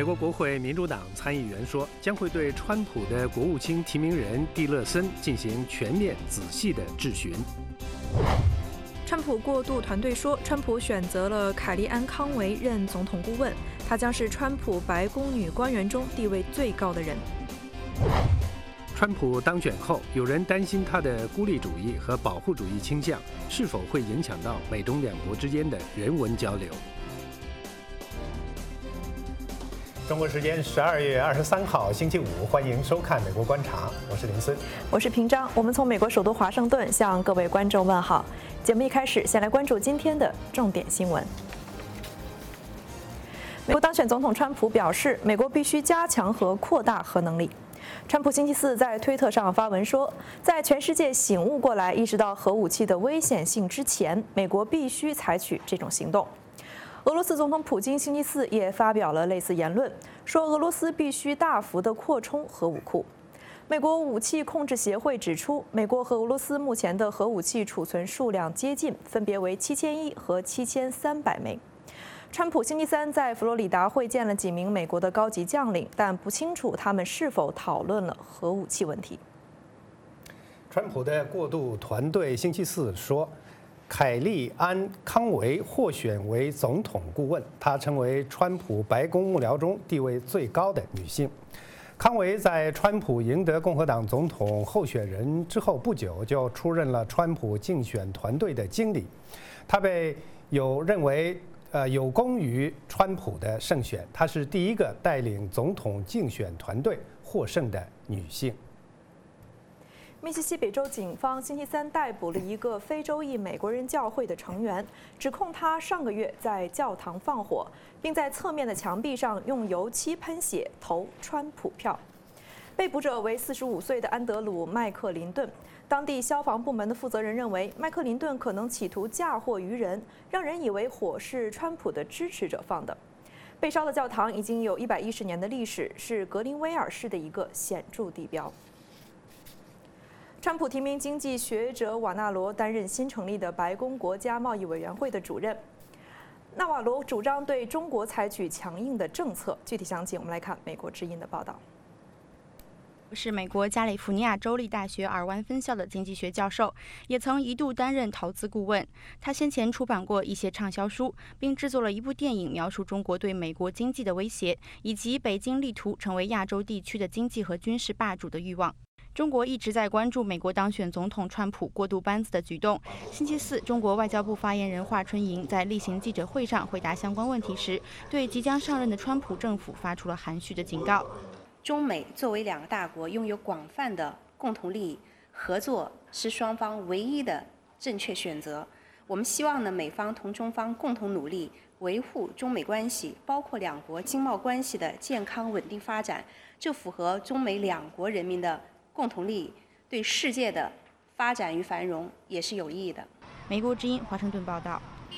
美国国会民主党参议员说，将会对川普的国务卿提名人蒂勒森进行全面仔细的质询。 川普过渡团队说，川普选择了凯利安·康维任总统顾问，她将是川普白宫女官员中地位最高的人。 川普当选后，有人担心他的孤立主义和保护主义倾向是否会影响到美中两国之间的人文交流。中国时间12月23号星期五，欢迎收看《美国观察》，我是林森， 我是平章。我们从美国首都华盛顿向各位观众问好。节目一开始，先来关注今天的重点新闻。美国当选总统川普表示，美国必须加强和扩大核能力。川普星期四在推特上发文说，在全世界醒悟过来、意识到核武器的危险性之前，美国必须采取这种行动。俄罗斯总统普京星期四也发表了类似言论，说俄罗斯必须大幅地扩充核武库。美国武器控制协会指出，美国和俄罗斯目前的核武器储存数量接近，分别为7100和7300枚。川普星期三在佛罗里达会见了几名美国的高级将领，但不清楚他们是否讨论了核武器问题。 川普的过渡团队星期四说，凯利安·康维获选为总统顾问，她成为川普白宫幕僚中地位最高的女性。康维在川普赢得共和党总统候选人之后不久，就出任了川普竞选团队的经理。她被认为有功于川普的胜选，她是第一个带领总统竞选团队获胜的女性。 密西西比州警方星期三逮捕了一个非洲裔美国人教会的成员，指控他上个月在教堂放火，并在侧面的墙壁上用油漆喷血投川普票。被捕者为45岁的安德鲁·麦克林顿。当地消防部门的负责人认为，麦克林顿可能企图嫁祸于人，让人以为火是川普的支持者放的。被烧的教堂已经有110年的历史，是格林威尔市的一个显著地标。川普提名经济学者瓦纳罗担任新成立的白宫国家贸易委员会的主任。纳瓦罗主张对中国采取强硬的政策。具体详情，我们来看美国之音的报道。 是美国加利福尼亚州立大学尔湾分校的经济学教授，也曾一度担任投资顾问。他先前出版过一些畅销书，并制作了一部电影，描述中国对美国经济的威胁，以及北京力图成为亚洲地区的经济和军事霸主的欲望。中国一直在关注美国当选总统川普过渡班子的举动。星期四，中国外交部发言人华春莹在例行记者会上回答相关问题时，对即将上任的川普政府发出了含蓄的警告。 中美作为两个大国，拥有广泛的共同利益，合作是双方唯一的正确选择。我们希望呢，美方同中方共同努力，维护中美关系，包括两国经贸关系的健康稳定发展，这符合中美两国人民的共同利益，对世界的发展与繁荣也是有益的。 美国之音华盛顿报道。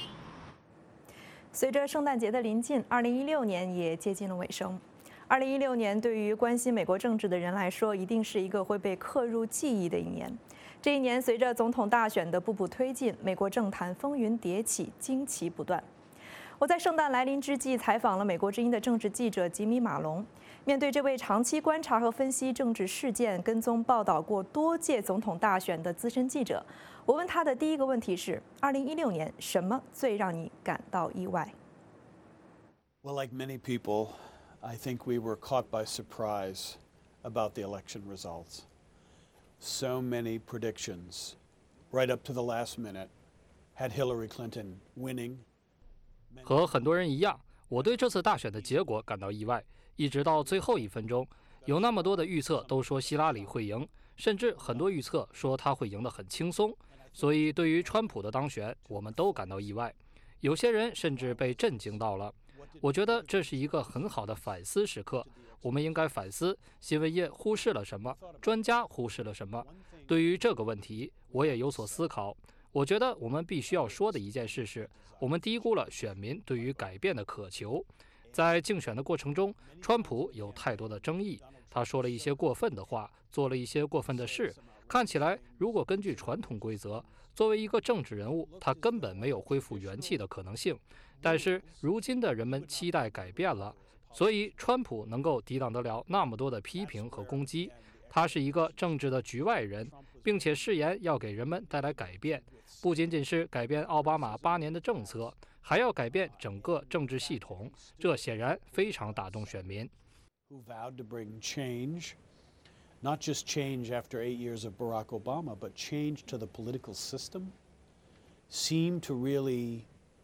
随着圣诞节的临近，2016年也接近了尾声。2016年对于关心美国政治的人来说，一定是一个会被刻入记忆的一年。这一年，随着总统大选的步步推进，美国政坛风云迭起，惊奇不断。我在圣诞来临之际采访了美国之音的政治记者吉米·马龙。面对这位长期观察和分析政治事件、跟踪报道过多届总统大选的资深记者，我问他的第一个问题是：2016年什么最让你感到意外？ Well, like many people, I think we were caught by surprise about the election results. So many predictions, right up to the last minute, had Hillary Clinton winning. 和很多人一样，我对这次大选的结果感到意外。一直到最后1分钟，有那么多的预测都说希拉里会赢，甚至很多预测说他会赢得很轻松。所以对于川普的当选，我们都感到意外。有些人甚至被震惊到了。我觉得这是一个很好的反思时刻，我们应该反思新闻业忽视了什么，专家忽视了什么。对于这个问题，我也有所思考。我觉得我们必须要说的一件事是，我们低估了选民对于改变的渴求。在竞选的过程中，川普有太多的争议，他说了一些过分的话，做了一些过分的事。看起来，如果根据传统规则，作为一个政治人物，他根本没有恢复元气的可能性。但是如今的人们期待改变了， 所以川普能够抵挡得了那么多的批评和攻击。他是一个政治的局外人，并且誓言要给人们带来改变，不仅仅是改变奥巴马8年的政策，还要改变整个政治系统。这显然非常打动选民。 Who vowed to bring change, not just change after 8 years of Barack Obama, but change to the political system, seem to really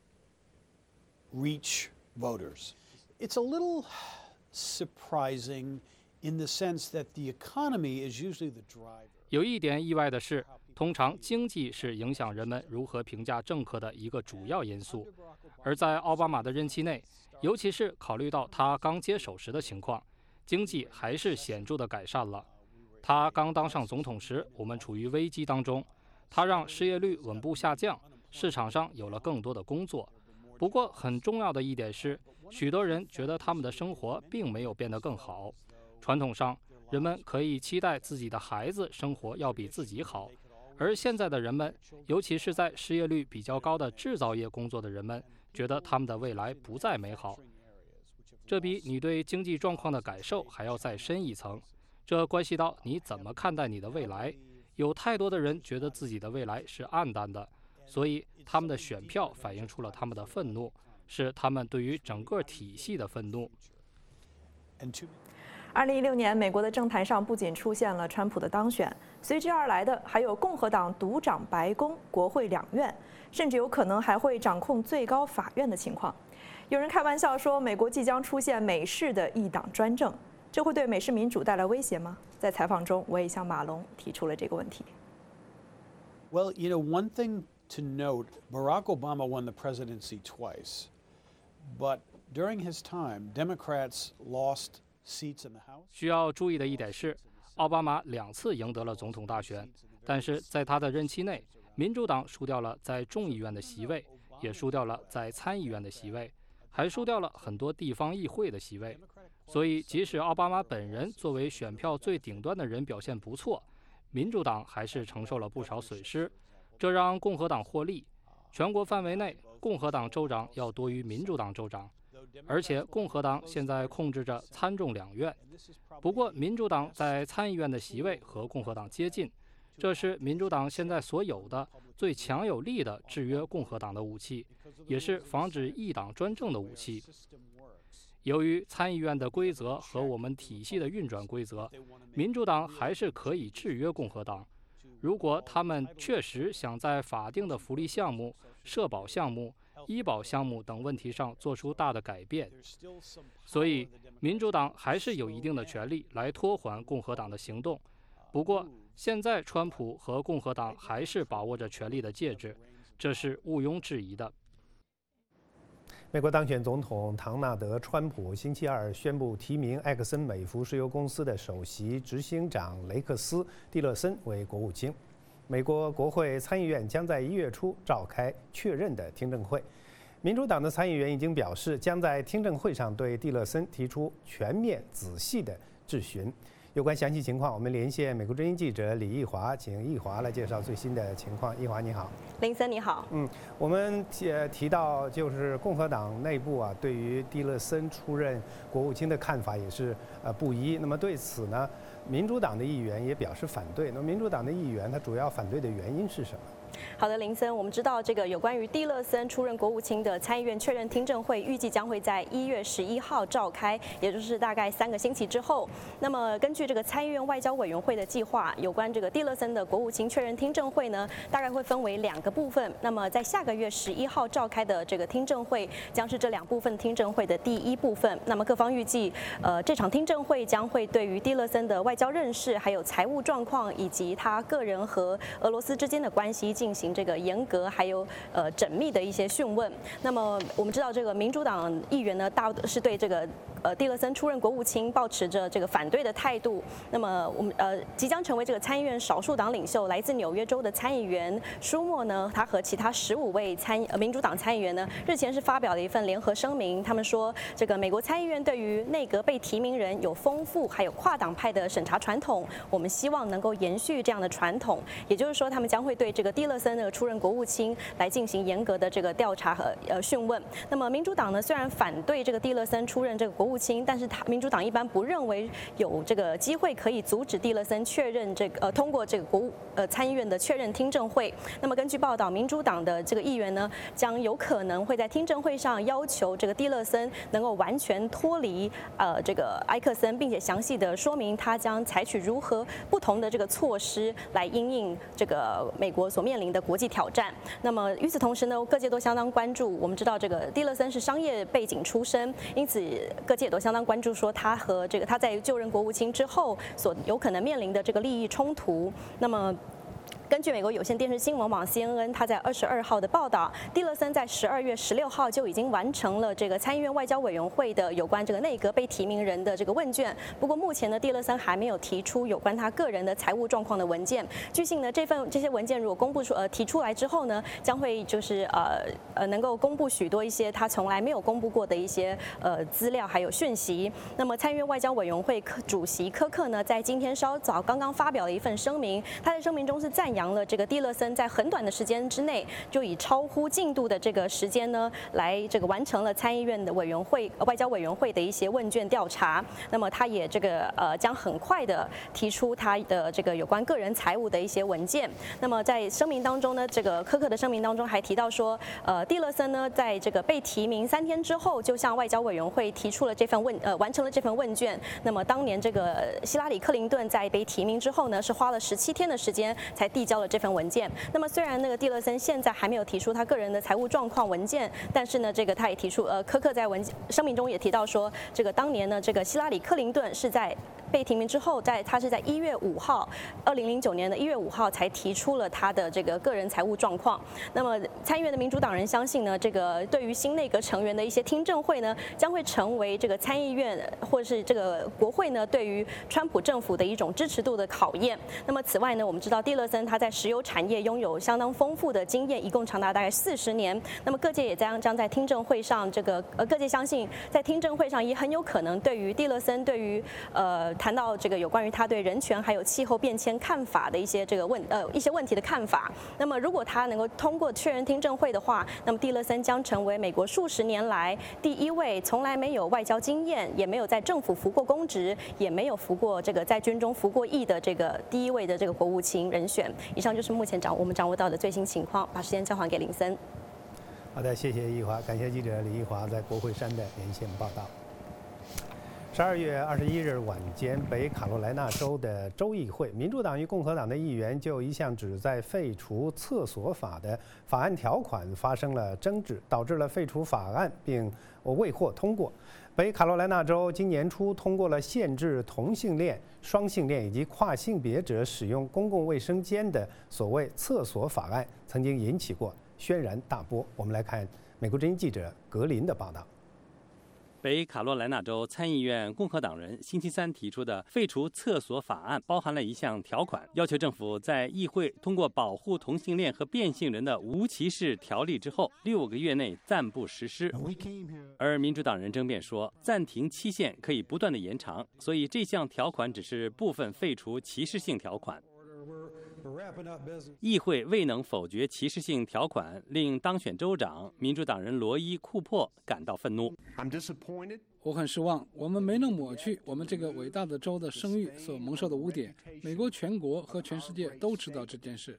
reach voters. It's a little surprising in the sense that the economy is usually the driver. 有一点意外的是，通常经济是影响人们如何评价政客的一个主要因素，而在奥巴马的任期内，尤其是考虑到他刚接手时的情况，经济还是显著的改善了。他刚当上总统时，我们处于危机当中，他让失业率稳步下降，市场上有了更多的工作。不过很重要的一点是，许多人觉得他们的生活并没有变得更好。传统上，人们可以期待自己的孩子生活要比自己好，而现在的人们，尤其是在失业率比较高的制造业工作的人们，觉得他们的未来不再美好。这比你对经济状况的感受还要再深一层，这关系到你怎么看待你的未来。有太多的人觉得自己的未来是暗淡的，所以他们的选票反映出了他们的愤怒，是他们对于整个体系的愤怒。 2016年，美国的政坛上不仅出现了川普的当选，随之而来的还有共和党独掌白宫、国会2院，甚至有可能还会掌控最高法院的情况。有人开玩笑说，美国即将出现美式的一党专政，这会对美式民主带来威胁吗？在采访中，我也向马龙提出了这个问题。 Well, you know, one thing to note, Barack Obama won the presidency twice, but during his time, Democrats lost seats in the House. 需要注意的一点是，奥巴马2次赢得了总统大选，但是在他的任期内，民主党输掉了在众议院的席位，也输掉了在参议院的席位，还输掉了很多地方议会的席位。所以，即使奥巴马本人作为选票最顶端的人表现不错，民主党还是承受了不少损失，这让共和党获利。全国范围内，共和党州长要多于民主党州长，而且共和党现在控制着参众2院。不过，民主党在参议院的席位和共和党接近，这是民主党现在所有的最强有力的制约共和党的武器，也是防止一党专政的武器。由于参议院的规则和我们体系的运转规则，民主党还是可以制约共和党。如果他们确实想在法定的福利项目、社保项目、医保项目等问题上做出大的改变，所以民主党还是有一定的权利来拖缓共和党的行动。不过，现在川普和共和党还是把握着权力的戒指，这是毋庸置疑的。 美国当选总统唐纳德·川普星期二宣布提名埃克森美孚石油公司的首席执行长雷克斯·蒂勒森为国务卿。美国国会参议院将在1月初召开确认的听证会。民主党的参议员已经表示，将在听证会上对蒂勒森提出全面、仔细的质询。有关详细情况，我们连线美国之音记者李义华，请义华来介绍最新的情况。义华，你好。 林森，你好。 我们提到就是共和党内部啊，对于蒂勒森出任国务卿的看法也是不一。那么对此呢，民主党的议员也表示反对。那么民主党的议员他主要反对的原因是什么？ 好的，林森，我们知道这个有关于蒂勒森出任国务卿的参议院确认听证会，预计将会在1月11号召开，也就是大概3个星期之后。那么根据这个参议院外交委员会的计划，有关这个蒂勒森的国务卿确认听证会呢，大概会分为2个部分。那么在下个月11号召开的这个听证会，将是这2部分听证会的第1部分。那么各方预计，这场听证会将会对于蒂勒森的外交认识、还有财务状况以及他个人和俄罗斯之间的关系进行这个严格还有缜密的一些讯问。那么我们知道，这个民主党议员呢，大是对这个蒂勒森出任国务卿抱持着这个反对的态度。那么我们即将成为这个参议院少数党领袖，来自纽约州的参议员舒默呢，他和其他15位民主党参议员呢，日前是发表了一份联合声明。他们说，这个美国参议院对于内阁被提名人有丰富还有跨党派的审查传统，我们希望能够延续这样的传统。也就是说，他们将会对这个蒂勒森的出任国务卿来进行严格的这个调查和讯问。那么民主党呢，虽然反对这个蒂勒森出任这个国务务卿，但是民主党一般不认为有这个机会可以阻止蒂勒森确认通过这个参议院的确认听证会。那么根据报道，民主党的这个议员呢，将有可能会在听证会上要求这个蒂勒森能够完全脱离这个埃克森，并且详细的说明他将采取如何不同的这个措施来因应这个美国所面临的国际挑战。那么与此同时呢，各界都相当关注。我们知道这个蒂勒森是商业背景出身，因此各界也都相当关注说他和他在就任国务卿之后所有可能面临的这个利益冲突。那么根据美国有线电视新闻网 CNN， 他在22号的报道，蒂勒森在12月16号就已经完成了这个参议院外交委员会的有关这个内阁被提名人的这个问卷。不过目前呢，蒂勒森还没有提出有关他个人的财务状况的文件。据信呢，这些文件如果提出来之后呢，将会就是能够公布许多一些他从来没有公布过的一些资料还有讯息。那么参议院外交委员会主席柯克呢，在今天稍早刚刚发表了一份声明，他在声明中是赞扬了这个蒂勒森在很短的时间之内，就以超乎进度的这个时间呢，来这个完成了参议院的外交委员会的一些问卷调查。那么他也将很快的提出他的这个有关个人财务的一些文件。那么在声明当中呢，这个柯克的声明当中还提到说，蒂勒森呢在这个被提名3天之后，就向外交委员会提出了完成了这份问卷。那么当年这个希拉里·克林顿在被提名之后呢，是花了17天的时间才递交了这份文件。那么虽然那个蒂勒森现在还没有提出他个人的财务状况文件，但是呢，这个他也提出，柯克在声明中也提到说，这个当年呢，这个希拉里·克林顿是在被提名之后，他是在1月5号，2009年的1月5号才提出了他的这个个人财务状况。那么参议院的民主党人相信呢，这个对于新内阁成员的一些听证会呢，将会成为这个参议院或者是这个国会呢对于川普政府的一种支持度的考验。那么此外呢，我们知道蒂勒森他在石油产业拥有相当丰富的经验，一共长达大概40年。那么各界也将在听证会上，各界相信在听证会上也很有可能对于蒂勒森对于谈到这个有关于他对人权还有气候变迁看法的一些问题的看法。那么如果他能够通过确认听证会的话，那么蒂勒森将成为美国数十年来第一位从来没有外交经验，也没有在政府服过公职，也没有在军中服过役的这个第一位的这个国务卿人选。以上就是目前我们掌握到的最新情况，把时间交还给林森。 好的，谢谢易华，感谢记者李易华在国会山的连线报道。12月21日晚间，北卡罗来纳州的州议会，民主党与共和党的议员就一项旨在废除厕所法的法案条款发生了争执，导致了废除法案并未获通过。北卡罗来纳州今年初通过了限制同性恋、双性恋以及跨性别者使用公共卫生间的所谓厕所法案，曾经引起过轩然大波。我们来看美国之音记者格林的报道。 北卡罗来纳州参议院共和党人星期三提出的废除厕所法案包含了一项条款，要求政府在议会通过保护同性恋和变性人的无歧视条例之后6个月内暂不实施。而民主党人争辩说，暂停期限可以不断的延长，所以这项条款只是部分废除歧视性条款。议会未能否决歧视性条款，令当选州长民主党人罗伊·库珀感到愤怒。 我很失望，我们没能抹去我们这个伟大的州的声誉所蒙受的污点。美国全国和全世界都知道这件事。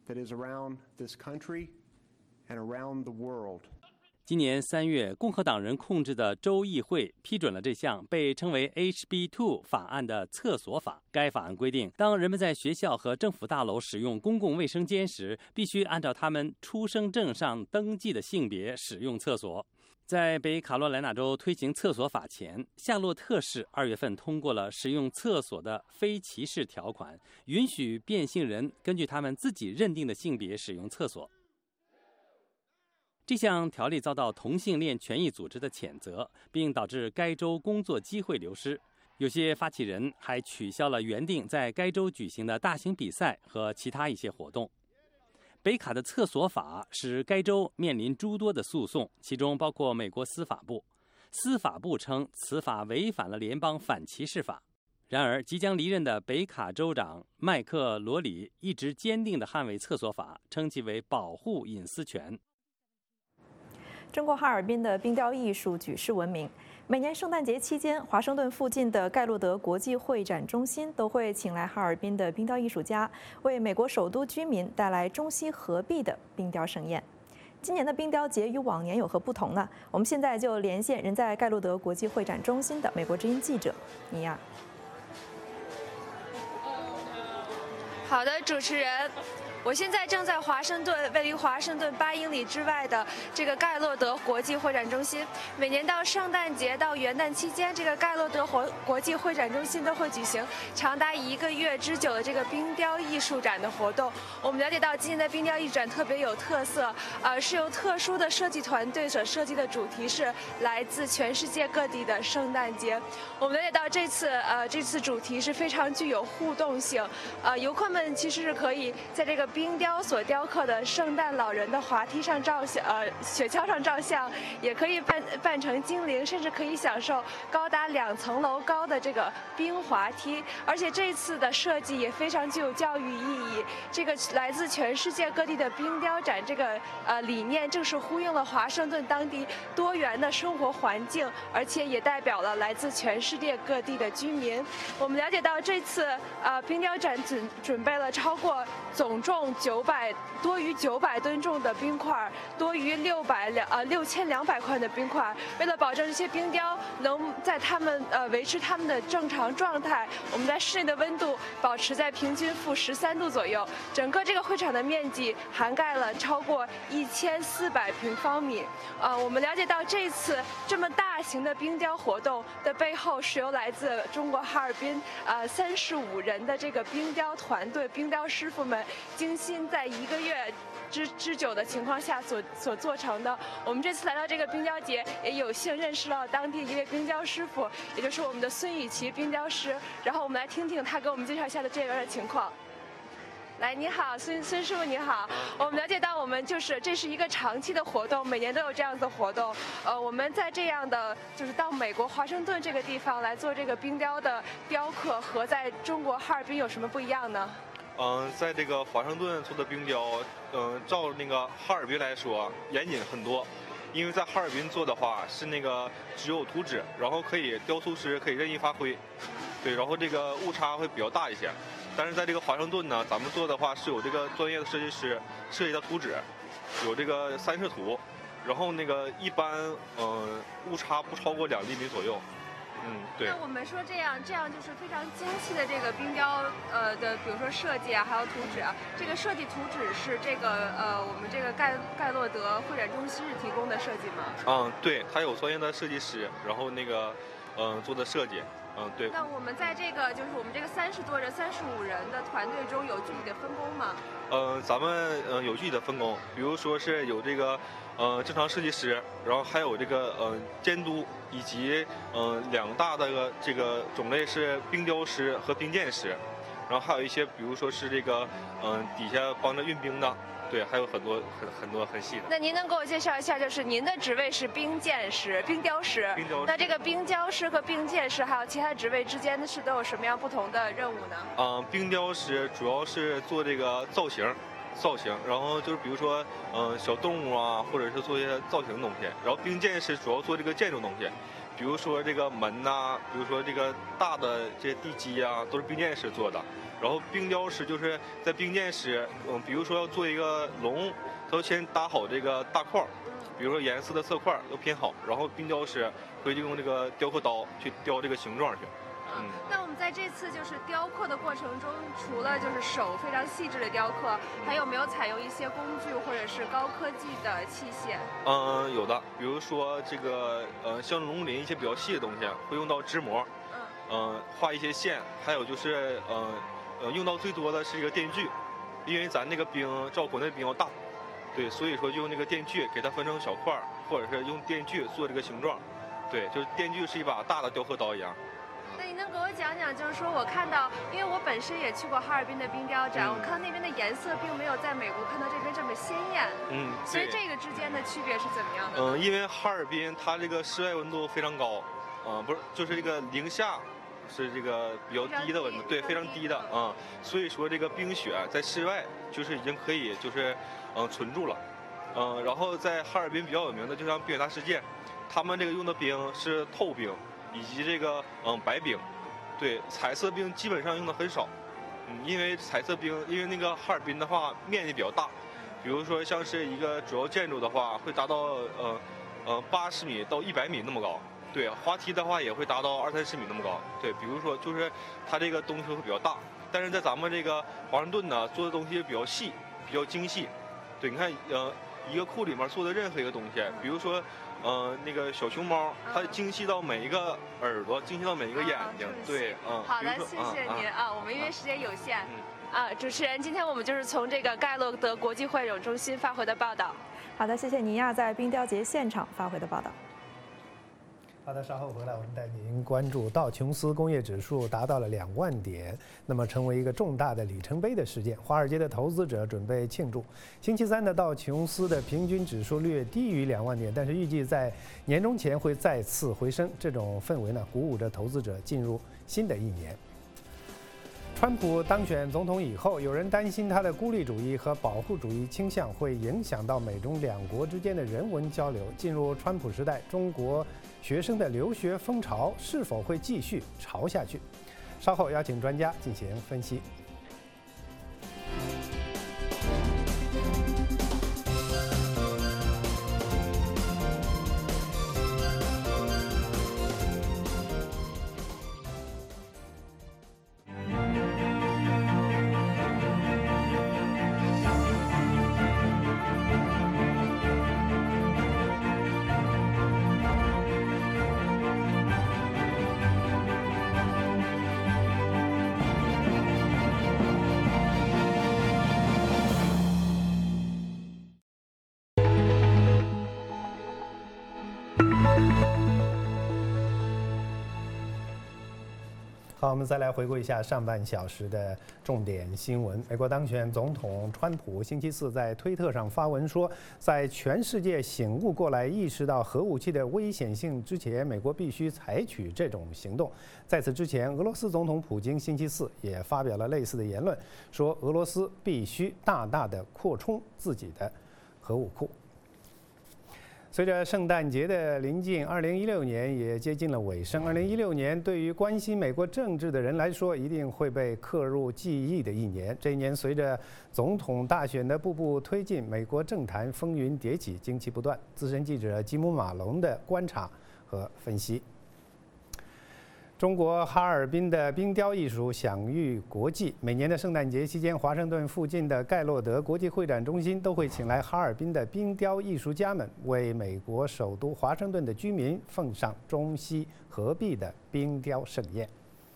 今年3月，共和党人控制的州议会批准了这项被称为 HB2 法案的厕所法。该法案规定，当人们在学校和政府大楼使用公共卫生间时，必须按照他们出生证上登记的性别使用厕所。在北卡罗来纳州推行厕所法前，夏洛特市2月份通过了使用厕所的非歧视条款，允许变性人根据他们自己认定的性别使用厕所。这项条例遭到同性恋权益组织的谴责，并导致该州工作机会流失。有些发起人还取消了原定在该州举行的大型比赛和其他一些活动。北卡的厕所法使该州面临诸多的诉讼，其中包括美国司法部。司法部称此法违反了联邦反歧视法。然而，即将离任的北卡州长麦克罗里一直坚定地捍卫厕所法，称其为保护隐私权。 中国哈尔滨的冰雕艺术举世闻名。 每年圣诞节期间，华盛顿附近的盖洛德国际会展中心都会请来哈尔滨的冰雕艺术家，为美国首都居民带来中西合璧的冰雕盛宴。今年的冰雕节与往年有何不同呢？我们现在就连线人在盖洛德国际会展中心的美国之音记者尼亚。 好的，主持人。我现在正在华盛顿，位于华盛顿8英里之外的这个盖洛德国际会展中心。每年到圣诞节到元旦期间，这个盖洛德国际会展中心都会举行长达1个月之久的这个冰雕艺术展的活动。我们了解到，今年的冰雕艺术展特别有特色，是由特殊的设计团队所设计的主题是来自全世界各地的圣诞节。我们了解到这次主题是非常具有互动性，游客们其实是可以在这个冰雕所雕刻的圣诞老人的滑梯上照相，雪橇上照相，也可以扮成精灵，甚至可以享受高达2层楼高的这个冰滑梯。而且这次的设计也非常具有教育意义。这个来自全世界各地的冰雕展，这个理念正是呼应了华盛顿当地多元的生活环境，而且也代表了来自全世界各地的居民。我们了解到这次冰雕展准备了超过总重多于900吨重的冰块，多于6200块的冰块。为了保证这些冰雕能在维持它们的正常状态，我们在室内的温度保持在平均-13度左右。整个这个会场的面积涵盖了超过1400平方米。我们了解到这次这么大型的冰雕活动的背后，是由来自中国哈尔滨35人的这个冰雕团队、冰雕师傅们精心在1个月之久的情况下所做成的。我们这次来到这个冰雕节，也有幸认识到当地一位冰雕师傅，也就是我们的孙雨琦冰雕师。然后我们来听听他给我们介绍一下这边的情况。来，你好，孙师傅，你好。我们了解到，这是一个长期的活动，每年都有这样子的活动。我们在这样的就是到美国华盛顿这个地方来做这个冰雕的雕刻，和在中国哈尔滨有什么不一样呢？ 在这个华盛顿做的冰雕，照那个哈尔滨来说严谨很多，因为在哈尔滨做的话是那个只有图纸，然后雕塑师可以任意发挥，对，然后这个误差会比较大一些。但是在这个华盛顿呢，咱们做的话是有这个专业的设计师设计的图纸，有这个3视图，然后那个一般误差不超过2厘米左右。对。那我们说这样就是非常精细的这个冰雕的，比如说设计啊，还有图纸啊。这个设计图纸是这个我们这个盖洛德会展中心是提供的设计吗？ 对，它有专业的设计师，然后那个做的设计。对。 那我们在这个就是我们这个35人的团队中有具体的分工吗？ 咱们有具体的分工，比如说是有这个正常设计师，然后还有这个监督，以及2大的这个种类是冰雕师和冰鉴师，然后还有一些比如说是这个底下帮着运冰的。对，还有很多很细的。 那您能给我介绍一下，就是您的职位是冰雕师。那这个冰雕师和冰鉴师还有其他职位之间都有什么样不同的任务呢？ 冰雕师主要是做这个造型，然后就是比如说小动物啊，或者是做一些造型的东西。然后冰鉴师主要做这个建筑东西，比如说这个门呐，比如说这个大的这些地基啊，都是冰鉴师做的。然后冰雕师就是在冰鉴师，比如说要做一个龙，他要先搭好这个大块，比如说颜色的色块要拼好，然后冰雕师会用这个雕刻刀去雕这个形状去。 那我们在这次就是雕刻的过程中，除了就是手非常细致的雕刻，还有没有采用一些工具或者是高科技的器械？ 有的，比如说这个像龙鳞一些比较细的东西，会用到织模，画一些线，还有就是用到最多的是一个电锯，因为咱那个冰照国内冰要大，对，所以说就用那个电锯给它分成小块，或者是用电锯做这个形状，对，就是电锯是一把大的雕刻刀一样。 那你能给我讲讲，就是说我看到，因为我本身也去过哈尔滨的冰雕展，我看到那边的颜色并没有在美国看到这边这么鲜艳，所以这个之间的区别是怎么样的？ 因为哈尔滨它这个室外温度非常高，不是，就是这个零下。是这个比较低的温度，对，非常低的所以说这个冰雪在室外就是已经可以就是存住了，然后在哈尔滨比较有名的，就像冰雪大世界， 他们这个用的冰是透冰，以及这个白冰，对，彩色冰基本上用的很少。因为彩色冰，因为那个哈尔滨的话面积比较大，比如说像是一个主要建筑的话，会达到80米到100米那么高。对，滑梯的话也会达到20-30米那么高。对，比如说就是它这个东西会比较大，但是在咱们这个华盛顿呢，做的东西比较细，比较精细。对，你看一个库里面做的任何一个东西，比如说那个小熊猫，它精细到每一个耳朵，精细到每一个眼睛。对， 好的，谢谢您啊，我们因为时间有限。主持人，今天我们就是从这个盖洛德国际会展中心发回的报道。 好的，谢谢尼亚在冰雕节现场发回的报道。 好的，稍后回来我们带您关注道琼斯工业指数达到了2万点，那么成为一个重大的里程碑的事件。华尔街的投资者准备庆祝。星期三的道琼斯的平均指数略低于2万点，但是预计在年终前会再次回升。这种氛围呢，鼓舞着投资者进入新的一年。川普当选总统以后，有人担心他的孤立主义和保护主义倾向会影响到美中两国之间的人文交流。进入川普时代，中国学生的留学风潮是否会继续潮下去？稍后邀请专家进行分析。好，我们再来回顾一下上半小时的重点新闻。美国当选总统川普星期四在推特上发文说，在全世界醒悟过来、意识到核武器的危险性之前，美国必须采取这种行动。在此之前，俄罗斯总统普京星期四也发表了类似的言论，说俄罗斯必须大大的扩充自己的核武库。随着圣诞节的临近，2016年也接近了尾声。2016年对于关心美国政治的人来说，一定会被刻入记忆的一年。这一年，随着总统大选的步步推进，美国政坛风云迭起，惊奇不断。资深记者吉姆·马龙的观察和分析。中国哈尔滨的冰雕艺术享誉国际。每年的圣诞节期间，华盛顿附近的盖洛德国际会展中心都会请来哈尔滨的冰雕艺术家们，为美国首都华盛顿的居民奉上中西合璧的冰雕盛宴。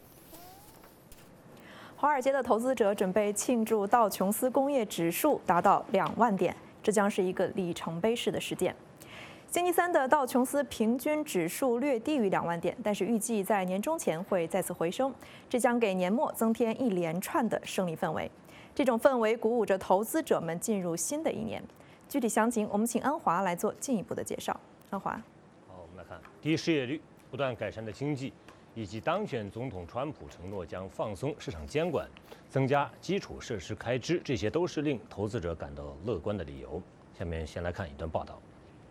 华尔街的投资者准备庆祝道琼斯工业指数达到2万点，这将是一个里程碑式的事件。星期三的道琼斯平均指数略低于2万点，但是预计在年终前会再次回升，这将给年末增添一连串的胜利氛围。这种氛围鼓舞着投资者们进入新的一年。具体详情，我们请安华来做进一步的介绍。安华， 好，我们来看低失业率、不断改善的经济，以及当选总统川普承诺将放松市场监管、增加基础设施开支，这些都是令投资者感到乐观的理由。下面先来看一段报道。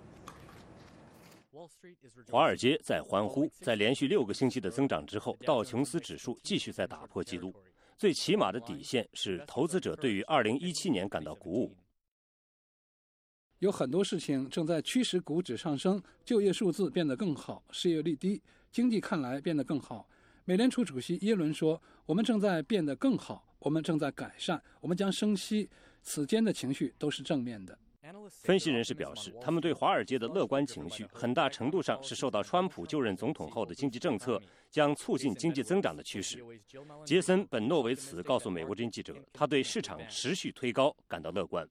华尔街在欢呼，在连续6个星期的增长之后，道琼斯指数继续在打破纪录。最起码的底线是投资者对于2017年感到鼓舞。 有很多事情正在驱使股指上升，就业数字变得更好，失业率低，经济看来变得更好。美联储主席耶伦说：“我们正在变得更好，我们正在改善，我们将升息。”此间的情绪都是正面的。 分析人士表示，他们对华尔街的乐观情绪很大程度上是受到川普就任总统后的经济政策将促进经济增长的趋势。杰森·本诺维茨告诉美国之音记者，他对市场持续推高感到乐观。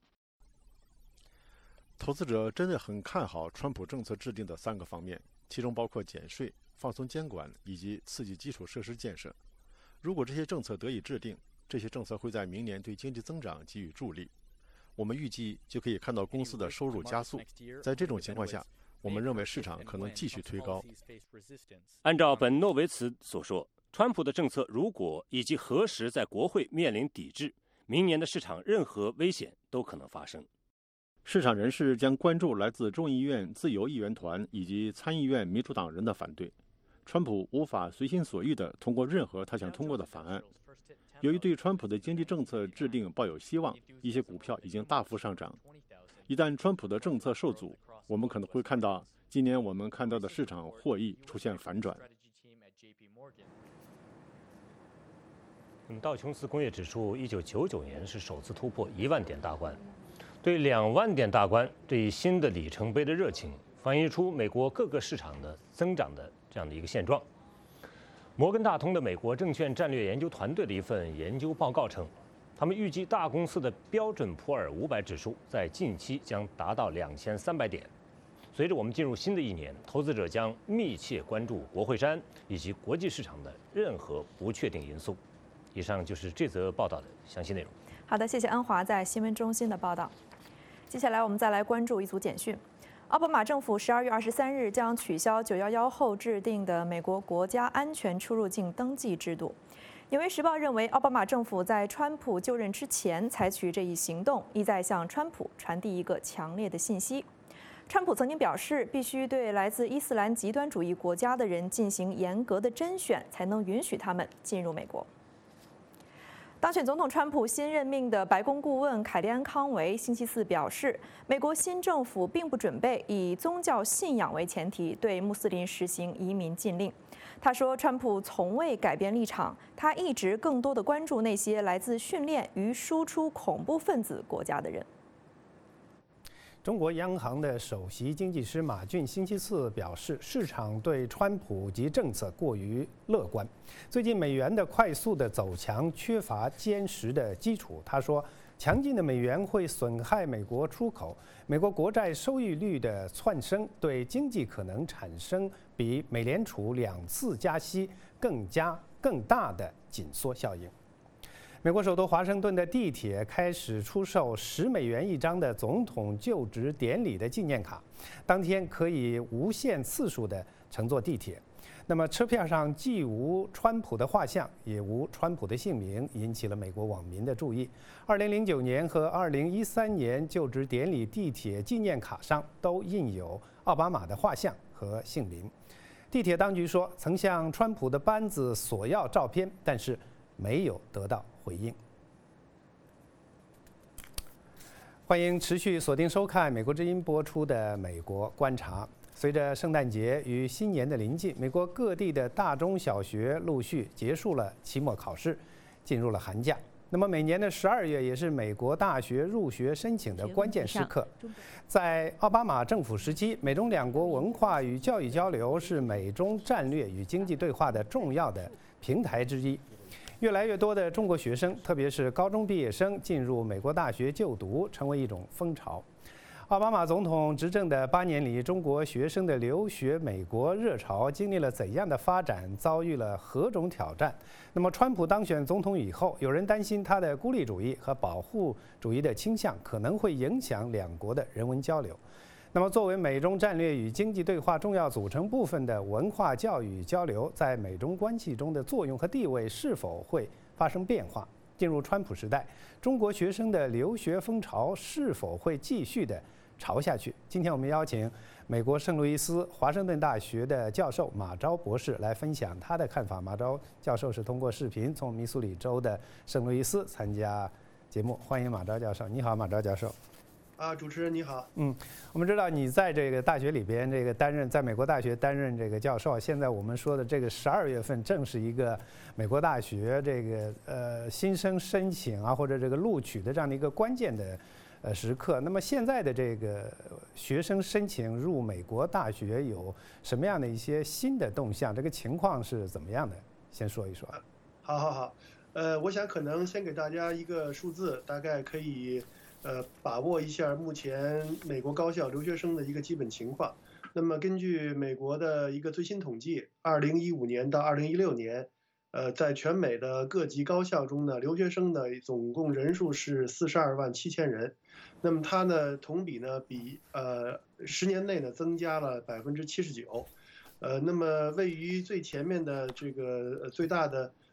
投资者真的很看好川普政策制定的3个方面，其中包括减税、放松监管以及刺激基础设施建设。如果这些政策得以制定，这些政策会在明年对经济增长给予助力。我们预计就可以看到公司的收入加速。在这种情况下，我们认为市场可能继续推高。 按照本诺维茨所说，川普的政策如果以及何时在国会面临抵制，明年的市场任何危险都可能发生。 市场人士将关注来自众议院自由议员团以及参议院民主党人的反对。川普无法随心所欲地通过任何他想通过的法案。由于对川普的经济政策制定抱有希望，一些股票已经大幅上涨。一旦川普的政策受阻，我们可能会看到今年我们看到的市场获益出现反转。 那么道琼斯工业指数1999年是首次突破1万点大关，对2万点大关这一新的里程碑的热情，反映出美国各个市场的增长的这样的一个现状。摩根大通的美国证券战略研究团队的一份研究报告称，他们预计大公司的标准普尔500指数在近期将达到2300点。随着我们进入新的一年，投资者将密切关注国会山以及国际市场的任何不确定因素。以上就是这则报道的详细内容。 好的，谢谢安华在新闻中心的报道。接下来我们再来关注一组简讯。奥巴马政府12月23日将取消911后制定的美国国家安全出入境登记制度。纽约时报认为，奥巴马政府在川普就任之前采取这一行动，意在向川普传递一个强烈的信息。川普曾经表示，必须对来自伊斯兰极端主义国家的人进行严格的甄选，才能允许他们进入美国。当选总统川普新任命的白宫顾问凯利安·康维星期四表示，美国新政府并不准备以宗教信仰为前提对穆斯林实行移民禁令。他说，川普从未改变立场，他一直更多地关注那些来自训练与输出恐怖分子国家的人。 中国央行的首席经济师马骏星期四表示，市场对川普及政策过于乐观。最近美元的快速的走强缺乏坚实的基础。他说，强劲的美元会损害美国出口，美国国债收益率的窜升对经济可能产生比美联储2次加息更大的紧缩效应。美国首都华盛顿的地铁开始出售10美元一张的总统就职典礼的纪念卡，当天可以无限次数地乘坐地铁。那么车票上既无川普的画像，也无川普的姓名，引起了美国网民的注意。2009年和2013年就职典礼地铁纪念卡上都印有奥巴马的画像和姓名。地铁当局说，曾向川普的班子索要照片，但是没有得到回应。欢迎持续锁定收看美国之音播出的《美国观察》。随着圣诞节与新年的临近，美国各地的大中小学陆续结束了期末考试，进入了寒假。那么每年的12月也是美国大学入学申请的关键时刻。在奥巴马政府时期，美中两国文化与教育交流是美中战略与经济对话的重要的平台之一。越来越多的中国学生，特别是高中毕业生，进入美国大学就读，成为一种风潮。奥巴马总统执政的8年里，中国学生的留学美国热潮经历了怎样的发展，遭遇了何种挑战？那么，川普当选总统以后，有人担心他的孤立主义和保护主义的倾向可能会影响两国的人文交流。那么，作为美中战略与经济对话重要组成部分的文化教育交流，在美中关系中的作用和地位是否会发生变化？进入川普时代，中国学生的留学风潮是否会继续的潮下去？今天我们邀请美国圣路易斯华盛顿大学的教授马昭博士来分享他的看法。马昭教授是通过视频从密苏里州的圣路易斯参加节目，欢迎马昭教授。你好，马昭教授。 主持人你好。 我们知道你在这个大学里边在美国大学担任这个教授。现在我们说的这个12月份正是一个美国大学这个新生申请或者这个录取的这样的一个关键的时刻。那么现在的这个学生申请入美国大学有什么样的一些新的动向？这个情况是怎么样的？先说一说。 好，我想可能先给大家一个数字，大概可以把握一下目前美国高校留学生的一个基本情况。那么根据美国的一个最新统计，2015年到2016年，在全美的各级高校中呢，留学生的总共人数是42万7千人。那么它呢，同比呢比10年内呢增加了79%。那么位于最前面的这个最大的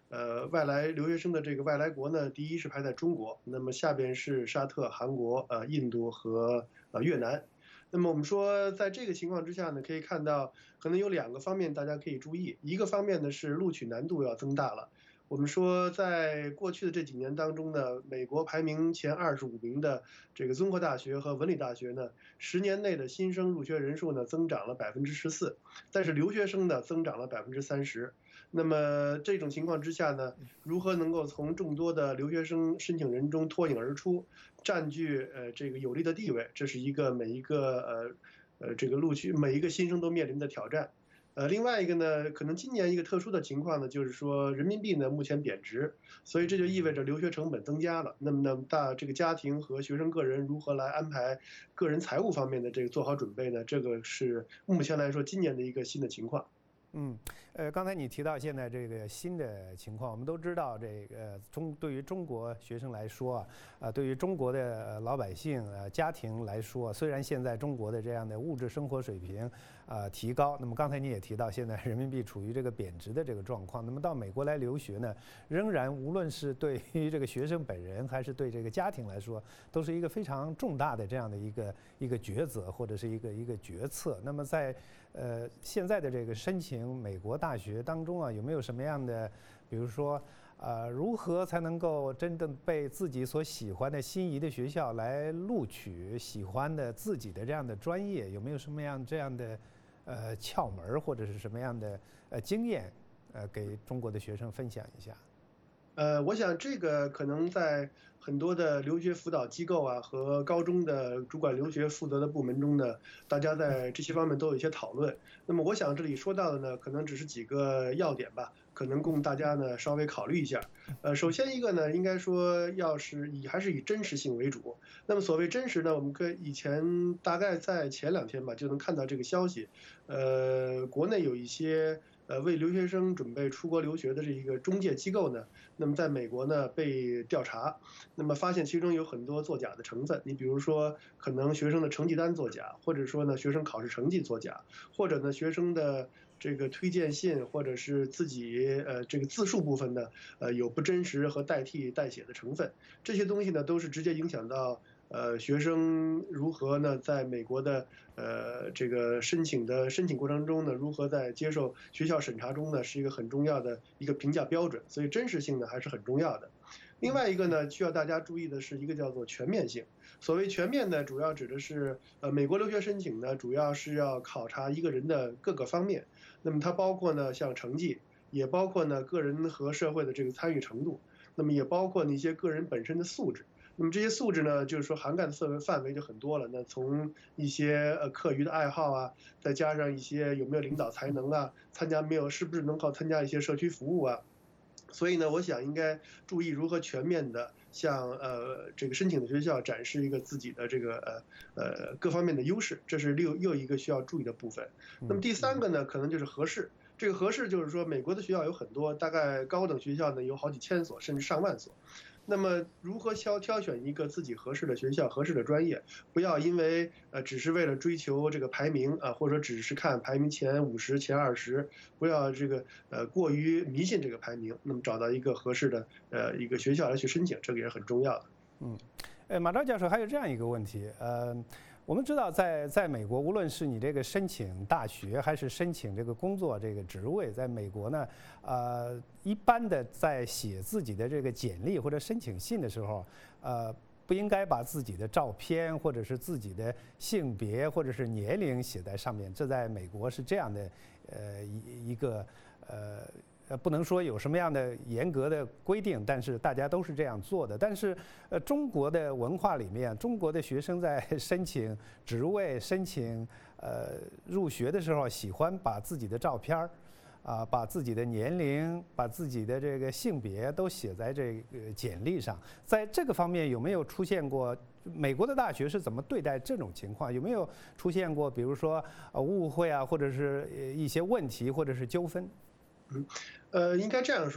外来留学生的这个外来国呢，第一是排在中国，那么下边是沙特、韩国、印度和越南。那么我们说，在这个情况之下呢，可以看到可能有2个方面大家可以注意。一个方面呢是录取难度要增大了。我们说，在过去的这几年当中呢，美国排名前25名的这个综合大学和文理大学呢，10年内的新生入学人数呢增长了14%，但是留学生呢增长了30%。那么这种情况之下呢，如何能够从众多的留学生申请人中脱颖而出，占据这个有利的地位，这是一个每一个这个录取每一个新生都面临的挑战。另外一个呢，可能今年一个特殊的情况呢，就是说人民币呢目前贬值，所以这就意味着留学成本增加了。那么这个家庭和学生个人如何来安排个人财务方面的这个做好准备呢？这个是目前来说今年的一个新的情况。 刚才你提到现在这个新的情况，我们都知道这个对于中国学生来说对于中国的老百姓家庭来说，虽然现在中国的这样的物质生活水平提高，那么刚才你也提到现在人民币处于这个贬值的这个状况，那么到美国来留学呢，仍然无论是对于这个学生本人还是对这个家庭来说，都是一个非常重大的这样的一个抉择或者是一个决策。那么在现在的这个申请美国大学当中有没有什么样的，比如说如何才能够真正被自己所喜欢的心仪的学校来录取喜欢的自己的这样的专业，有没有什么样这样的窍门或者是什么样的经验给中国的学生分享一下？ 我想这个可能在很多的留学辅导机构和高中的主管留学负责的部门中呢，大家在这些方面都有一些讨论。那么我想这里说到的呢，可能只是几个要点吧，可能供大家呢稍微考虑一下。首先一个呢，应该说还是以真实性为主。那么所谓真实呢，我们以前大概在前2天吧就能看到这个消息，国内有一些为留学生准备出国留学的这一个中介机构呢，那么在美国呢被调查，那么发现其中有很多作假的成分。你比如说，可能学生的成绩单作假，或者说呢学生考试成绩作假，或者呢学生的这个推荐信或者是自己这个自述部分呢有不真实和代替代写的成分。这些东西呢都是直接影响到学生如何呢在美国的这个申请过程中呢，如何在接受学校审查中呢，是一个很重要的一个评价标准，所以真实性呢还是很重要的。另外一个呢，需要大家注意的是一个叫做全面性。所谓全面呢，主要指的是美国留学申请呢，主要是要考察一个人的各个方面。那么它包括呢像成绩，也包括呢个人和社会的这个参与程度，那么也包括一些个人本身的素质。那么这些素质呢，就是说涵盖的范围就很多了。那从一些课余的爱好再加上一些有没有领导才能是不是能够参加一些社区服务所以呢，我想应该注意如何全面的向这个申请的学校展示一个自己的这个各方面的优势，这是又一个需要注意的部分。那么第3个呢，可能就是合适。这个合适就是说，美国的学校有很多，大概高等学校呢有好几千所，甚至上万所。那么如何挑选一个自己合适的学校、合适的专业，不要因为只是为了追求这个排名或者只是看排名前50、前20，不要这个过于迷信这个排名，那么找到一个合适的一个学校来去申请，这个也是很重要的。 马昭教授还有这样一个问题，我们知道在美国，无论是你这个申请大学还是申请这个工作这个职位，在美国呢，一般的在写自己的这个简历或者申请信的时候，不应该把自己的照片或者是自己的性别或者是年龄写在上面。这在美国是这样的，一个不能说有什么样的严格的规定，但是大家都是这样做的。但是中国的文化里面，中国的学生在申请职位、申请入学的时候，喜欢把自己的照片把自己的年龄、把自己的这个性别都写在这个简历上。在这个方面有没有出现过？美国的大学是怎么对待这种情况？有没有出现过，比如说误会或者是一些问题，或者是纠纷？ 应该这样说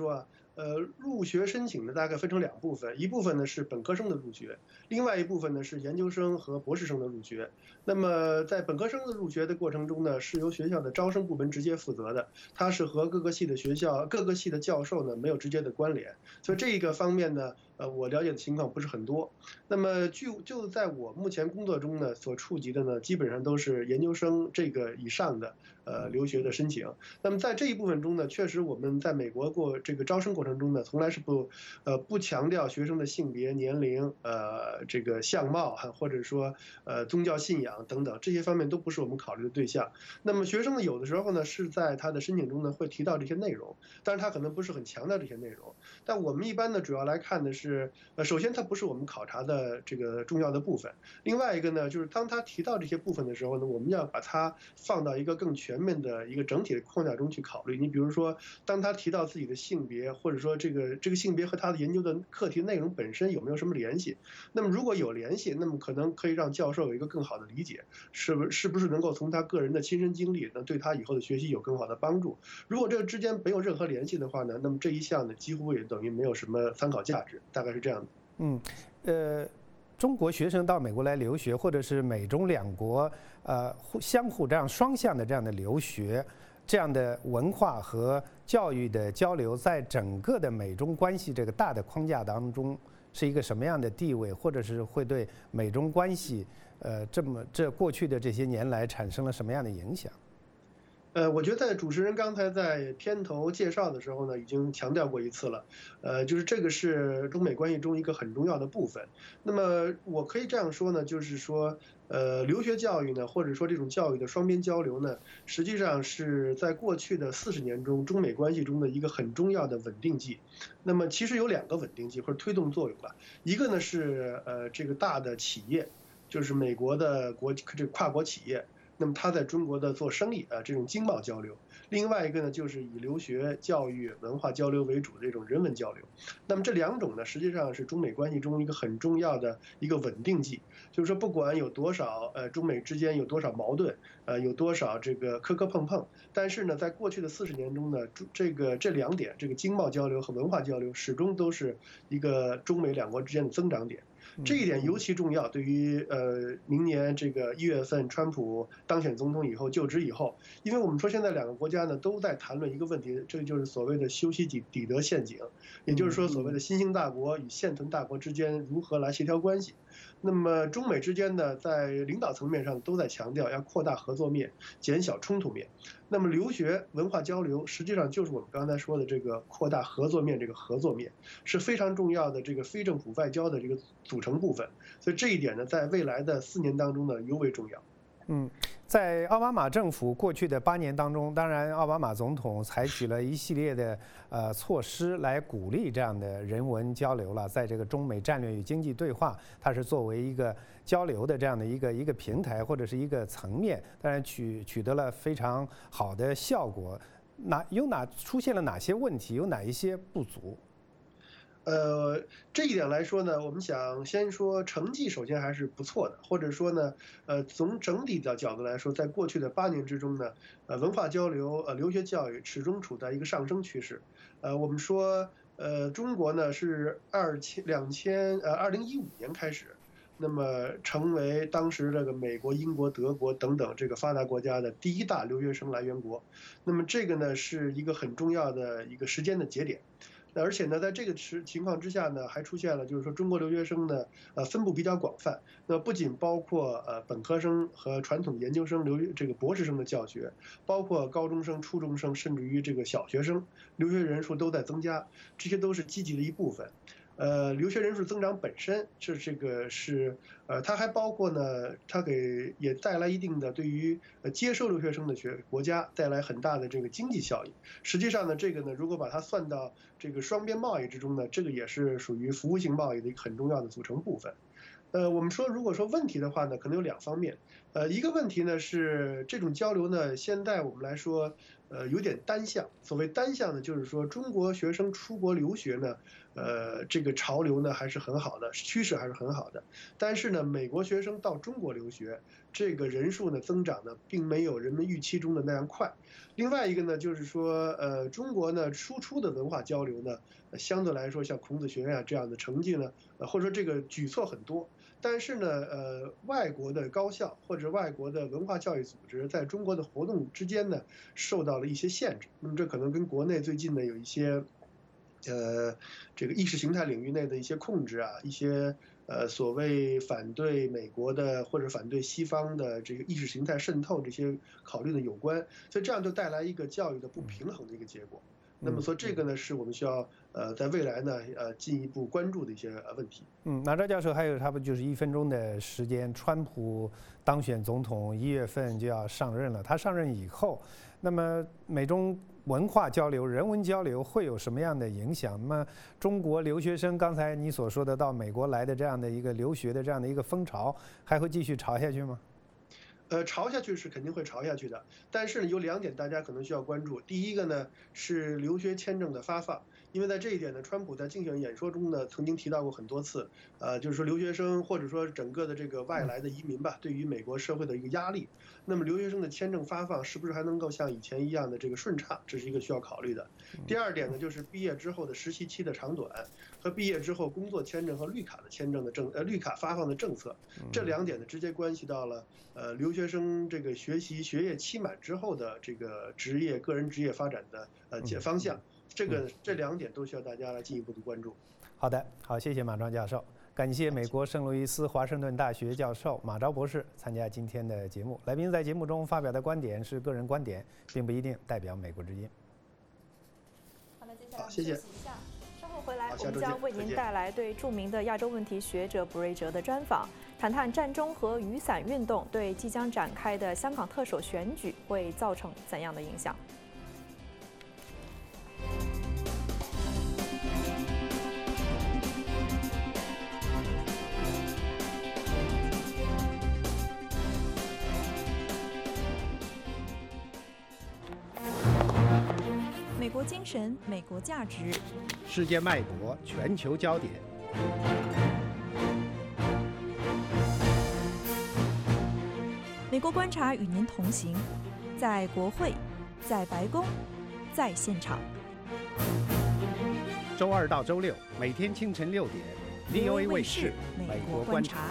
入学申请呢大概分成2部分，一部分呢是本科生的入学，另外一部分呢是研究生和博士生的入学。那么在本科生的入学的过程中呢，是由学校的招生部门直接负责的，它是和各个系的教授呢没有直接的关联，所以这个方面呢，我了解的情况不是很多。那么就在我目前工作中呢，所触及的呢，基本上都是研究生这个以上的留学的申请。那么在这一部分中呢，确实我们在美国过这个招生过程中呢，从来是不强调学生的性别、年龄、这个相貌或者说宗教信仰等等这些方面都不是我们考虑的对象。那么学生呢，有的时候呢是在他的申请中呢会提到这些内容，但是他可能不是很强调这些内容。但我们一般呢主要来看的是，首先它不是我们考察的这个重要的部分，另外一个呢就是当他提到这些部分的时候呢，我们要把它放到一个更全面的一个整体的框架中去考虑。你比如说，当他提到自己的性别，或者说这个性别和他的研究的课题内容本身有没有什么联系？那么如果有联系，那么可能可以让教授有一个更好的理解，是不是能够从他个人的亲身经历，能对他以后的学习有更好的帮助？如果这个之间没有任何联系的话呢，那么这一项呢几乎也等于没有什么参考价值，大概是这样的。 中国学生到美国来留学，或者是美中2国相互这样双向的这样的留学，这样的文化和教育的交流，在整个的美中关系这个大的框架当中是一个什么样的地位，或者是会对美中关系这过去的这些年来产生了什么样的影响？ 我觉得主持人刚才在片头介绍的时候呢，已经强调过一次了，就是这个是中美关系中一个很重要的部分。那么我可以这样说呢，就是说，留学教育呢，或者说这种教育的双边交流呢，实际上是在过去的40年中中美关系中的一个很重要的稳定剂。那么其实有2个稳定剂或者推动作用吧，一个呢是这个大的企业，就是美国的这个跨国企业。那么他在中国的做生意这种经贸交流，另外一个呢就是以留学、教育、文化交流为主的这种人文交流。那么这2种呢，实际上是中美关系中一个很重要的一个稳定剂。就是说，不管有多少中美之间有多少矛盾，有多少这个磕磕碰碰，但是呢，在过去的40年中呢，这2点，这个经贸交流和文化交流，始终都是一个中美2国之间的增长点。这一点尤其重要，对于明年这个1月份川普当选总统以后就职以后，因为我们说现在2个国家呢都在谈论一个问题，这就是所谓的修昔底德陷阱，也就是说所谓的新兴大国与现存大国之间如何来协调关系。那么中美之间呢，在领导层面上都在强调要扩大合作面，减小冲突面。那么留学文化交流实际上就是我们刚才说的这个扩大合作面，这个合作面是非常重要的这个非政府外交的这个组成部分。所以这一点呢，在未来的4年当中呢尤为重要。 在奥巴马政府过去的8年当中，当然奥巴马总统采取了一系列的措施来鼓励这样的人文交流了。在这个中美战略与经济对话，它是作为一个交流的这样的一个平台或者是一个层面，当然取得了非常好的效果。出现了哪些问题？有哪一些不足？ 这一点来说呢，我们想先说成绩，首先还是不错的，或者说呢，从整体的角度来说，在过去的8年之中呢，文化交流、留学教育始终处在一个上升趋势。我们说，中国呢是2015年开始，那么成为当时这个美国、英国、德国等等这个发达国家的第1大留学生来源国。那么这个呢是一个很重要的一个时间的节点。而且呢，在这个情况之下呢，还出现了就是说中国留学生呢，分布比较广泛。那不仅包括本科生和传统研究生这个博士生的教学，包括高中生、初中生，甚至于这个小学生，留学人数都在增加，这些都是积极的一部分。留学人数增长本身它还包括呢，它也带来一定的对于接收留学生的国家带来很大的这个经济效益。实际上呢，这个呢，如果把它算到这个双边贸易之中呢，这个也是属于服务性贸易的一个很重要的组成部分。我们说，如果说问题的话呢，可能有2方面。一个问题呢是这种交流呢，现在我们来说，有点单向。所谓单向呢，就是说中国学生出国留学呢，这个潮流呢还是很好的，趋势还是很好的。但是呢，美国学生到中国留学， 这个人数呢增长呢，并没有人们预期中的那样快。另外一个呢，就是说，中国呢输出的文化交流呢，相对来说像孔子学院这样的成绩呢，或者说这个举措很多。但是呢，外国的高校或者外国的文化教育组织在中国的活动之间呢，受到了一些限制。那么这可能跟国内最近呢有一些，这个意识形态领域内的一些控制啊，一些所谓反对美国的或者反对西方的这个意识形态渗透这些考虑的有关，所以这样就带来一个教育的不平衡的一个结果。那么说这个呢，是我们需要在未来呢进一步关注的一些问题。 马昭教授还有差不多就是1分钟的时间，川普当选总统1月份就要上任了。他上任以后，那么美中文化交流、人文交流会有什么样的影响？那么中国留学生刚才你所说的到美国来的这样的一个留学的这样的一个风潮，还会继续潮下去吗？ 潮下去是肯定会潮下去的，但是呢，有2点大家可能需要关注。第一个呢是留学签证的发放，因为在这一点呢，川普在竞选演说中呢曾经提到过很多次，就是说留学生或者说整个的这个外来的移民吧，对于美国社会的一个压力。那么留学生的签证发放是不是还能够像以前一样的这个顺畅，这是一个需要考虑的。第二点呢，就是毕业之后的实习期的长短和毕业之后工作签证和绿卡的签证的绿卡发放的政策，这2点呢直接关系到了留学生这个学习学业期满之后的这个个人职业发展的方向。这2点都需要大家来进一步的关注。 好的，好，谢谢马庄教授，感谢美国圣路易斯华盛顿大学教授马昭博士参加今天的节目。来宾在节目中发表的观点是个人观点，并不一定代表美国之音。 好的，接下来谢谢。 稍后回来，我们将为您带来对著名的亚洲问题学者卜瑞哲的专访，谈谈战中和雨伞运动对即将展开的香港特首选举会造成怎样的影响。美国精神，美国价值， 世界脉搏，全球焦点。 美国观察与您同行，在国会，在白宫，在现场。 周2到周6，每天清晨6点 ，VOA 卫视《美国观察》。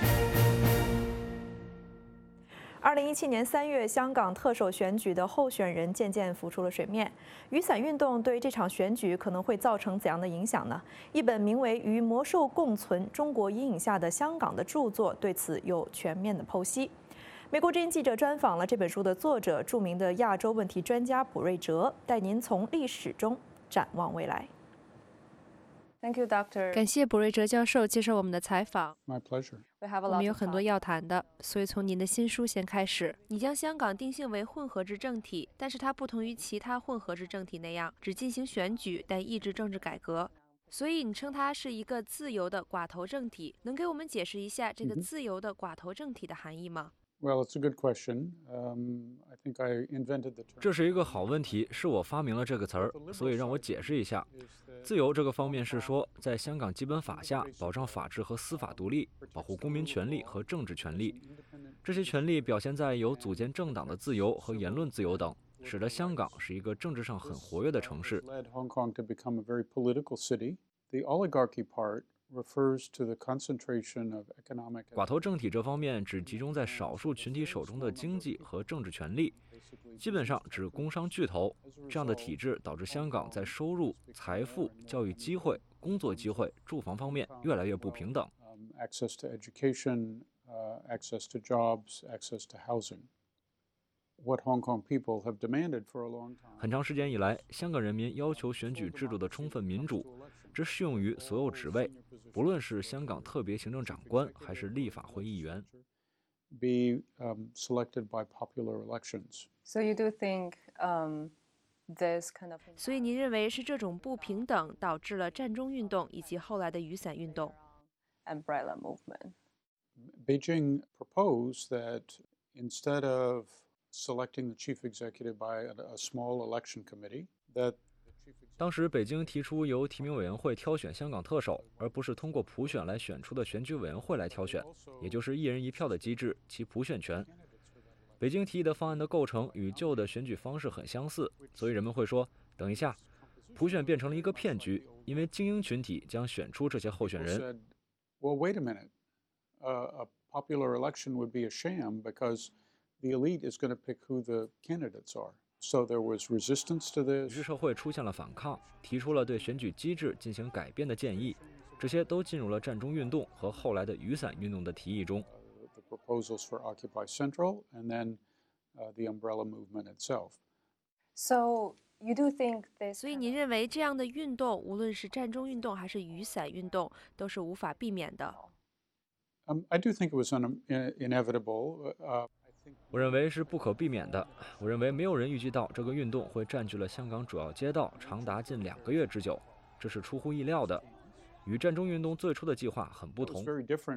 2017年3月，香港特首选举的候选人渐渐浮出了水面。雨伞运动对这场选举可能会造成怎样的影响呢？一本名为《与魔兽共存：中国阴影下的香港》的著作对此有全面的剖析。美国之音记者专访了这本书的作者，著名的亚洲问题专家卜瑞哲，带您从历史中展望未来。 Thank you, Doctor. 感谢卜瑞哲教授接受我们的采访。 My pleasure. 我们有很多要谈的，所以从您的新书先开始。你将香港定性为混合制政体，但是它不同于其他混合制政体那样只进行选举，但抑制政治改革。所以你称它是一个自由的寡头政体，能给我们解释一下这个自由的寡头政体的含义吗？ Well, it's a good question. I think I invented the term. 这是一个好问题，是我发明了这个词儿，所以让我解释一下。自由这个方面是说，在香港基本法下保障法治和司法独立，保护公民权利和政治权利。这些权利表现在有组建政党的自由和言论自由等，使得香港是一个政治上很活跃的城市。 Led Hong Kong to become a very political city. The oligarchy part refers to the concentration of economic. 寡头政体这方面只集中在少数群体手中的经济和政治权利，基本上指工商巨头。这样的体制导致香港在收入、财富、教育机会、工作机会、住房方面越来越不平等。 Access to education, access to jobs, access to housing. What Hong Kong people have demanded for a long time. 很长时间以来，香港人民要求选举制度的充分民主，这适用于所有职位，不论是香港特别行政长官还是立法会议员。 Be selected by popular elections. So you do think this kind of. 所以您认为是这种不平等导致了战中运动以及后来的雨伞运动 Umbrella movement. Beijing proposed that instead of selecting the chief executive by a small election committee, that 当时北京提出由提名委员会挑选香港特首，而不是通过普选来选出的选举委员会来挑选，也就是一人一票的机制，其普选权。北京提议的方案的构成与旧的选举方式很相似，所以人们会说，等一下，普选变成了一个骗局，因为精英群体将选出这些候选人。 Well, wait a minute. A popular election would be a sham because the elite is going to pick who the candidates are. So there was resistance to this. 于是社会出现了反抗，提出了对选举机制进行改变的建议，这些都进入了占中运动和后来的雨伞运动的提议中。 The proposals for Occupy Central and then the umbrella movement itself. So you do think this? 所以您认为这样的运动，无论是占中运动还是雨伞运动，都是无法避免的。 I do think it was inevitable. 我认为是不可避免的。我认为没有人预计到这个运动会占据了香港主要街道长达近2个月之久，这是出乎意料的，与占中运动最初的计划很不同。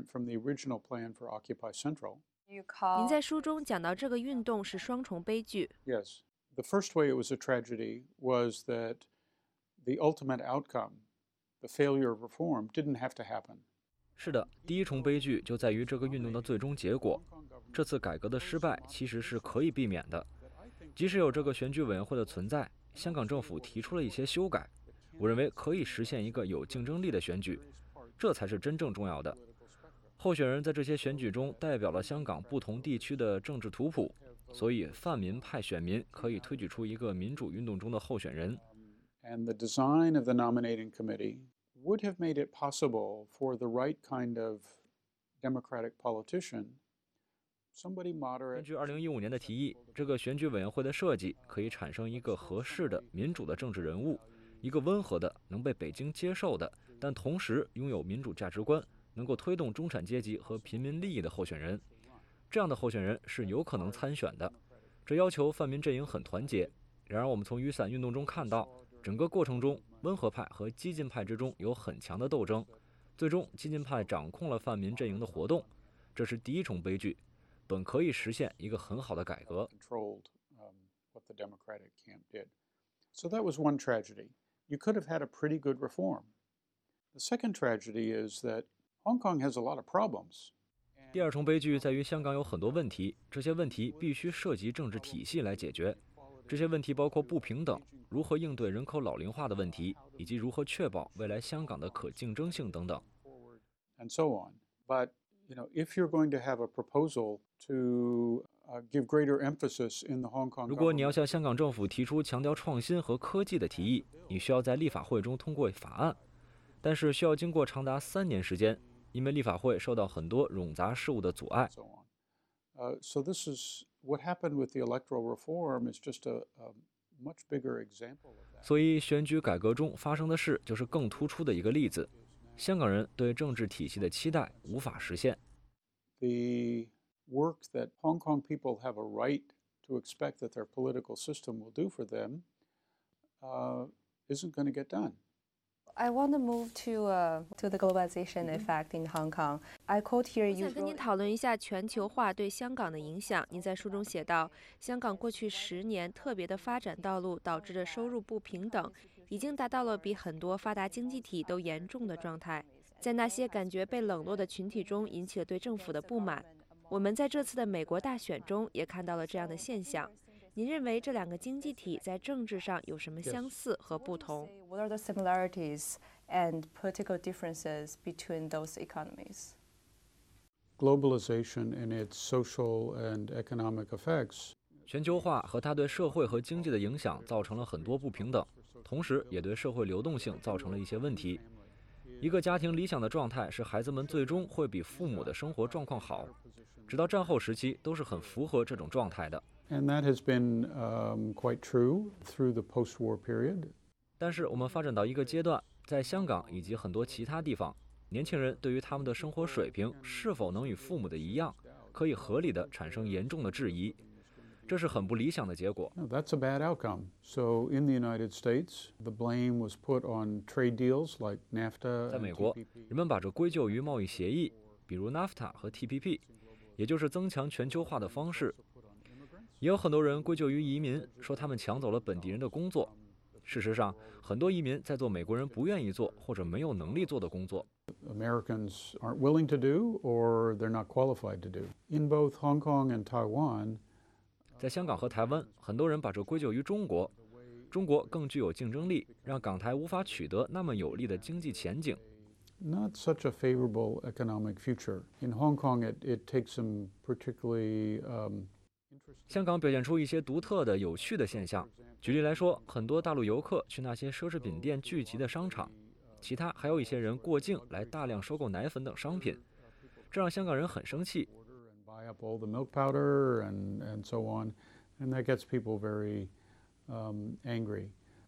您在书中讲到这个运动是双重悲剧。 Yes, the first way it was a tragedy was that the ultimate outcome, the failure of reform, didn't have to happen. 是的，第一重悲剧就在于这个运动的最终结果。这次改革的失败其实是可以避免的，即使有这个选举委员会的存在，香港政府提出了一些修改，我认为可以实现一个有竞争力的选举，这才是真正重要的。候选人在这些选举中代表了香港不同地区的政治图谱，所以泛民派选民可以推举出一个民主运动中的候选人。 And the design of the nominating committee would have made it possible for the right kind of democratic politician. 根据2015年的提议，这个选举委员会的设计可以产生一个合适的民主的政治人物，一个温和的、能被北京接受的，但同时拥有民主价值观，能够推动中产阶级和平民利益的候选人。这样的候选人是有可能参选的。这要求泛民阵营很团结。然而，我们从雨伞运动中看到，整个过程中，温和派和激进派之中有很强的斗争，最终激进派掌控了泛民阵营的活动，这是第一重悲剧。本可以实现一个很好的改革。 So that was one tragedy. You could have had a pretty good reform. The second tragedy is that Hong Kong has a lot of problems. 第二重悲剧在于香港有很多问题，这些问题必须涉及政治体系来解决。这些问题包括不平等、如何应对人口老龄化的问题，以及如何确保未来香港的可竞争性等等。 And so on. But if you're going to have a proposal to give greater emphasis in the Hong Kong government, 如果你要向香港政府提出强调创新和科技的提议，你需要在立法会中通过法案，但是需要经过长达3年时间，因为立法会受到很多冗杂事务的阻碍。 So this is what happened with the electoral reform is just a much bigger example of that. 所以选举改革中发生的事就是更突出的一个例子。香港人对政治体系的期待无法实现。 The work that Hong Kong people have a right to expect that their political system will do for them isn't going to get done. I want to move to the globalization effect in Hong Kong. I quote here 我想跟您讨论一下全球化对香港的影响。您在书中写道，香港过去10年特别的发展道路导致的收入不平等，已经达到了比很多发达经济体都严重的状态。在那些感觉被冷落的群体中，引起了对政府的不满。我们在这次的美国大选中也看到了这样的现象。您认为这2个经济体在政治上有什么相似和不同？ What are the similarities and political differences between those economies? Globalization and its social and economic effects. 全球化和它对社会和经济的影响造成了很多不平等，同时也对社会流动性造成了一些问题。一个家庭理想的状态是孩子们最终会比父母的生活状况好，直到战后时期都是很符合这种状态的。 And that has been quite true through the post-war period. 但是我们发展到一个阶段，在香港以及很多其他地方，年轻人对于他们的生活水平是否能与父母的一样，可以合理的产生严重的质疑，这是很不理想的结果。 No, that's a bad outcome. So in the United States, the blame was put on trade deals like NAFTA. 在美国，人们把这归咎于贸易协议，比如 NAFTA 和 TPP， 也就是增强全球化的方式。也有很多人归咎于移民，说他们抢走了本地人的工作。 事实上，很多移民在做美国人不愿意做或者没有能力做的工作。 Americans aren't willing to do or they're not qualified to do. In both Hong Kong and Taiwan, 在香港和台湾，很多人把这归咎于中国。中国更具有竞争力，让港台无法取得那么有利的经济前景。 Not such a favorable economic future. In Hong Kong, it takes some particularly 香港表现出一些独特的、有趣的现象。举例来说，很多大陆游客去那些奢侈品店聚集的商场，其他还有一些人过境来大量收购奶粉等商品，这让香港人很生气。 buy up all the milk powder and so on, and that gets people very angry.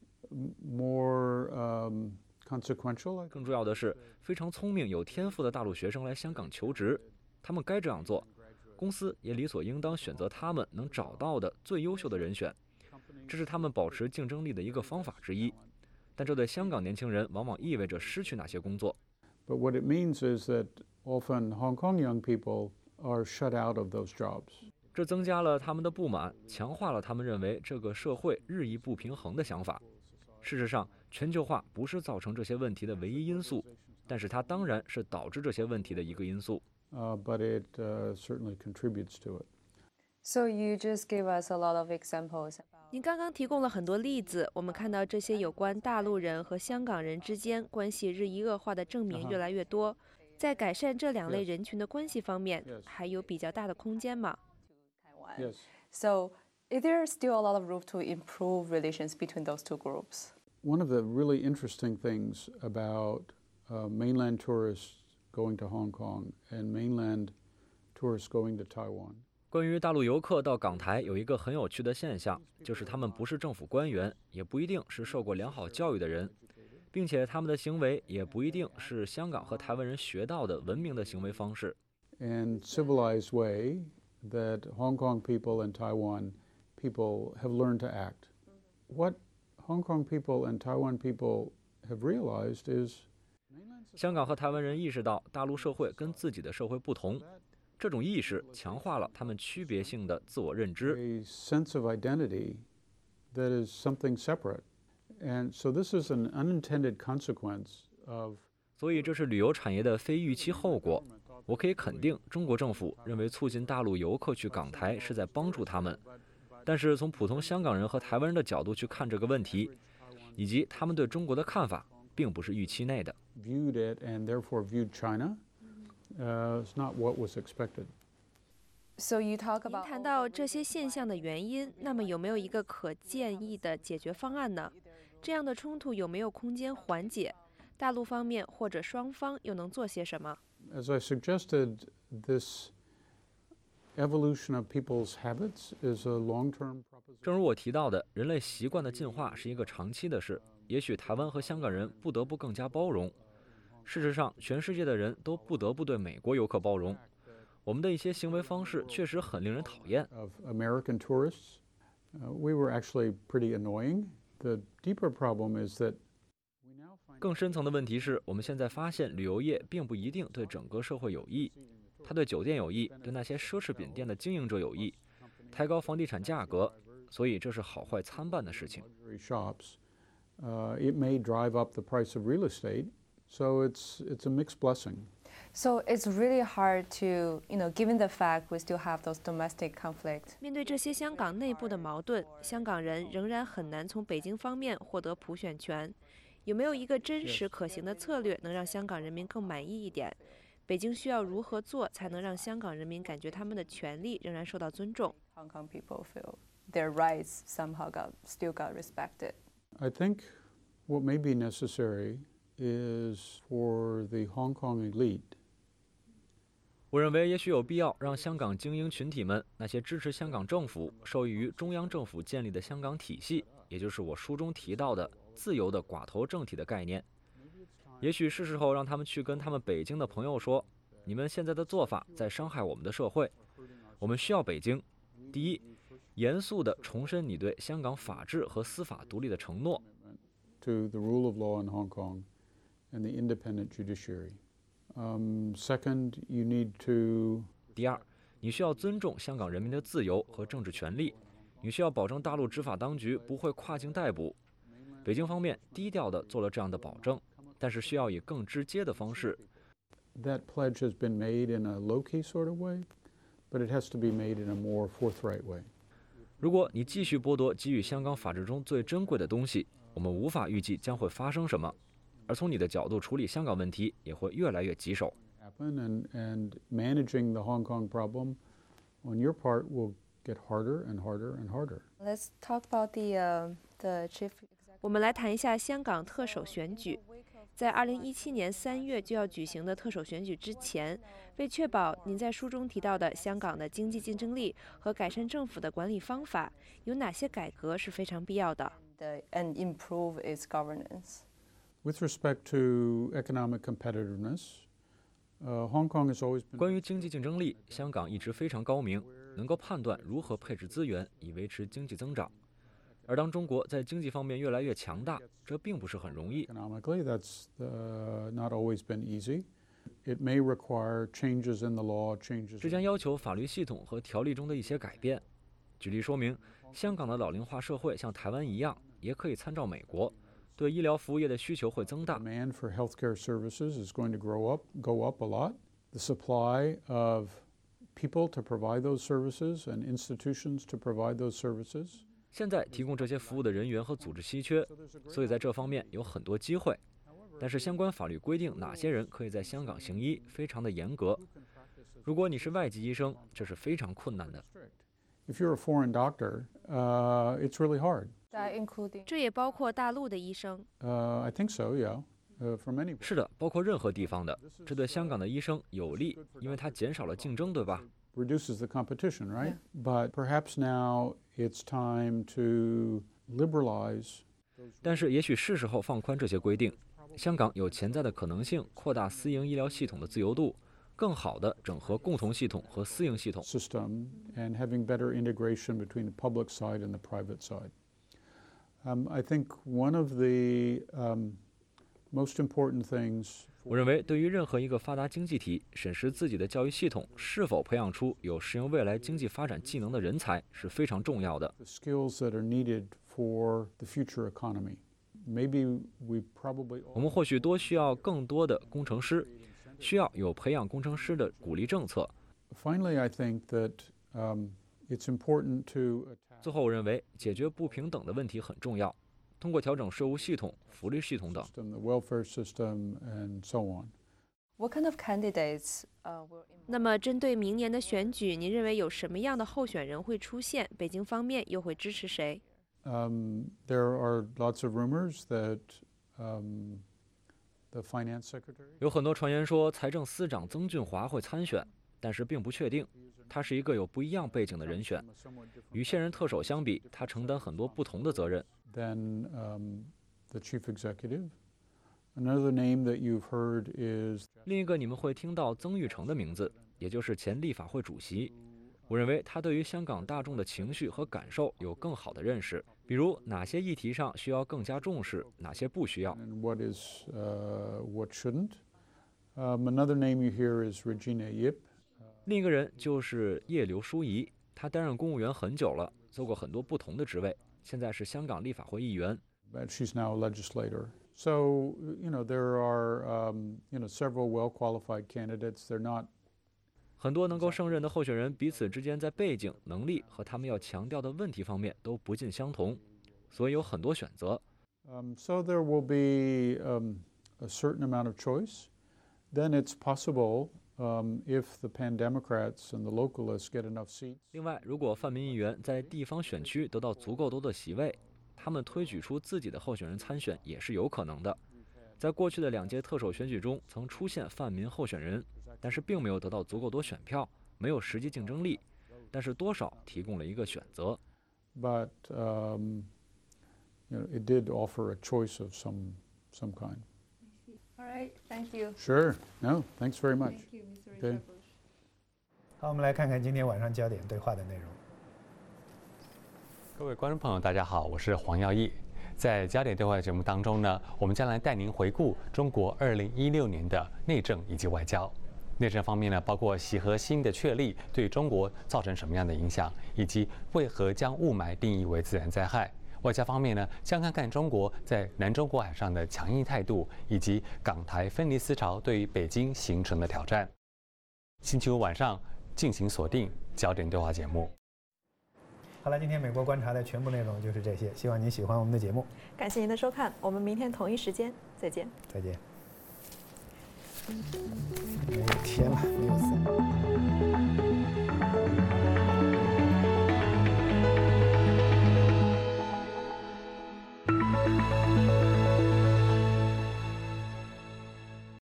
More consequential. 更重要的是，非常聪明、有天赋的大陆学生来香港求职，他们该这样做。公司也理所应当选择他们能找到的最优秀的人选，这是他们保持竞争力的一个方法之一。但这对香港年轻人往往意味着失去那些工作。 But what it means is that often Hong Kong young people are shut out of those jobs. 这增加了他们的不满，强化了他们认为这个社会日益不平衡的想法。事实上，全球化不是造成这些问题的唯一因素，但是它当然是导致这些问题的一个因素。 But it certainly contributes to it. So you just gave us a lot of examples. 您刚刚提供了很多例子，我们看到这些有关大陆人和香港人之间关系日益恶化的证明越来越多。在改善这两类人群的关系方面，还有比较大的空间吗？ Yes. So is there still a lot of room to improve relations between those two groups? One of the really interesting things about mainland tourists going to Hong Kong and mainland tourists going to Taiwan. 关于大陆游客到港台有一个很有趣的现象，就是他们不是政府官员，也不一定是受过良好教育的人，并且他们的行为也不一定是香港和台湾人学到的文明的行为方式。 And civilized way that Hong Kong people and Taiwan people have learned to act. What Hong Kong people and Taiwan people have realized is 香港和台湾人意识到大陆社会跟自己的社会不同，这种意识强化了他们区别性的自我认知。 A sense of identity that is something separate. And so this is an unintended consequence of 所以这是旅游产业的非预期后果。我可以肯定，中国政府认为促进大陆游客去港台是在帮助他们，但是从普通香港人和台湾人的角度去看这个问题，以及他们对中国的看法，并不是预期内的。 Viewed it and therefore viewed China is not what was expected. So you talk about 您谈到这些现象的原因，那么有没有一个可建议的解决方案呢？这样的冲突有没有空间缓解？大陆方面或者双方又能做些什么？ As I suggested, this evolution of people's habits is a long-term proposition. 正如我提到的，人类习惯的进化是一个长期的事。也许台湾和香港人不得不更加包容。事实上，全世界的人都不得不对美国游客包容。我们的一些行为方式确实很令人讨厌。 Of American tourists, we were actually pretty annoying. The deeper problem is that 更深层的问题是，我们现在发现旅游业并不一定对整个社会有益，它对酒店有益，对那些奢侈品店的经营者有益，抬高房地产价格，所以这是好坏参半的事情。 It may drive up the price of real estate, so it's a mixed blessing. So it's really hard to, given the fact we still have those domestic conflicts. 面对这些香港内部的矛盾，香港人仍然很难从北京方面获得普选权。有没有一个真实可行的策略能让香港人民更满意一点？北京需要如何做才能让香港人民感觉他们的权利仍然受到尊重 ？Hong Kong people feel their rights somehow still got respected. I think what may be necessary is for the Hong Kong elite. 我认为也许有必要让香港精英群体们，那些支持香港政府、受益于中央政府建立的香港体系，也就是我书中提到的自由的寡头政体的概念。也许是时候让他们去跟他们北京的朋友说，你们现在的做法在伤害我们的社会。我们需要北京，第一，严肃地重申你对香港法治和司法独立的承诺。 To the rule of law in Hong Kong and the independent judiciary. Second, you need to. 第二，你需要尊重香港人民的自由和政治权利，你需要保证大陆执法当局不会跨境逮捕。 北京方面低调地做了这样的保证，但是需要以更直接的方式。 That pledge has been made in a low-key sort of way, but it has to be made in a more forthright way. 如果你继续剥夺给予香港法治中最珍贵的东西，我们无法预计将会发生什么。而从你的角度处理香港问题也会越来越棘手。 And managing the Hong Kong problem on your part will get harder and harder and harder. Let's talk about the chief. 我们来谈一下香港特首选举。在2017年3月就要举行的特首选举之前，为确保您在书中提到的香港的经济竞争力和改善政府的管理方法，有哪些改革是非常必要的？ And improve its governance. With respect to economic competitiveness, Hong Kong has always been. 关于经济竞争力，香港一直非常高明，能够判断如何配置资源以维持经济增长。而当中国在经济方面越来越强大，这并不是很容易。 Economically, that's not always been easy. It may require changes in the law, changes. 这将要求法律系统和条例中的一些改变。举例说明，香港的老龄化社会像台湾一样，也可以参照美国，对医疗服务业的需求会增大。 Demand for healthcare services is going to go up a lot. The supply of people to provide those services and institutions to provide those services. 现在提供这些服务的人员和组织稀缺，所以在这方面有很多机会。但是相关法律规定哪些人可以在香港行医，非常的严格。如果你是外籍医生，这是非常困难的。 If you're a foreign doctor, it's really hard. 这也包括大陆的医生。 I think so, yeah. For many. 是的，包括任何地方的。这对香港的医生有利，因为它减少了竞争，对吧？ Reduces the competition, right? But perhaps now it's time to liberalize. 但是也许是时候放宽这些规定。香港有潜在的可能性扩大私营医疗系统的自由度，更好地整合共同系统和私营系统。 System and having better integration between the public side and the private side. I think one of the most important things. 我认为，对于任何一个发达经济体，审视自己的教育系统是否培养出有适应未来经济发展技能的人才是非常重要的。 The skills that are needed for the future economy. Maybe we probably. 我们或许多需要更多的工程师，需要有培养工程师的鼓励政策。 Finally, I think that it's important to. 最后，我认为解决不平等的问题很重要。通过调整税务系统、福利系统等。 The welfare system and so on. What kind of candidates? 那么，针对明年的选举，您认为有什么样的候选人会出现？北京方面又会支持谁 ？There are lots of rumors that the finance secretary. 有很多传言说财政司长曾俊华会参选，但是并不确定。他是一个有不一样背景的人选，与现任特首相比，他承担很多不同的责任。 Then the chief executive. Another name that you've heard is. 另一个你们会听到曾钰成的名字，也就是前立法会主席。我认为他对于香港大众的情绪和感受有更好的认识，比如哪些议题上需要更加重视，哪些不需要。 And what shouldn't? Another name you hear is Regina Ip. 另一个人就是叶刘淑仪，她担任公务员很久了，做过很多不同的职位，现在是香港立法会议员。 But she's now a legislator. So, there are, several well-qualified candidates. They're not. 很多能够胜任的候选人彼此之间在背景、能力和他们要强调的问题方面都不尽相同，所以有很多选择。 So there will be a certain amount of choice. Then it's possible. If the Pan-Democrats and the localists get enough seats. 另外，如果泛民议员在地方选区得到足够多的席位，他们推举出自己的候选人参选也是有可能的。在过去的2届特首选举中，曾出现泛民候选人，但是并没有得到足够多选票，没有实际竞争力，但是多少提供了一个选择。 But it did offer a choice of some kind. All right, thank you. Sure. No, thanks very much. Thank you, Mr. Okay. 好，我们来看看今天晚上焦点对话的内容。 各位观众朋友，大家好，我是黄耀义。在焦点对话节目当中呢，我们将来带您回顾中国2016年的内政以及外交。内政方面呢，包括习核心的确立对中国造成什么样的影响，以及为何将雾霾定义为自然灾害。 外交方面呢，将看看中国在南中国海上的强硬态度，以及港台分离思潮对于北京形成的挑战。星期五晚上敬请锁定焦点对话节目。 好了，今天美国观察的全部内容就是这些，希望您喜欢我们的节目。 感谢您的收看，我们明天同一时间再见。 再见。没有天了，没有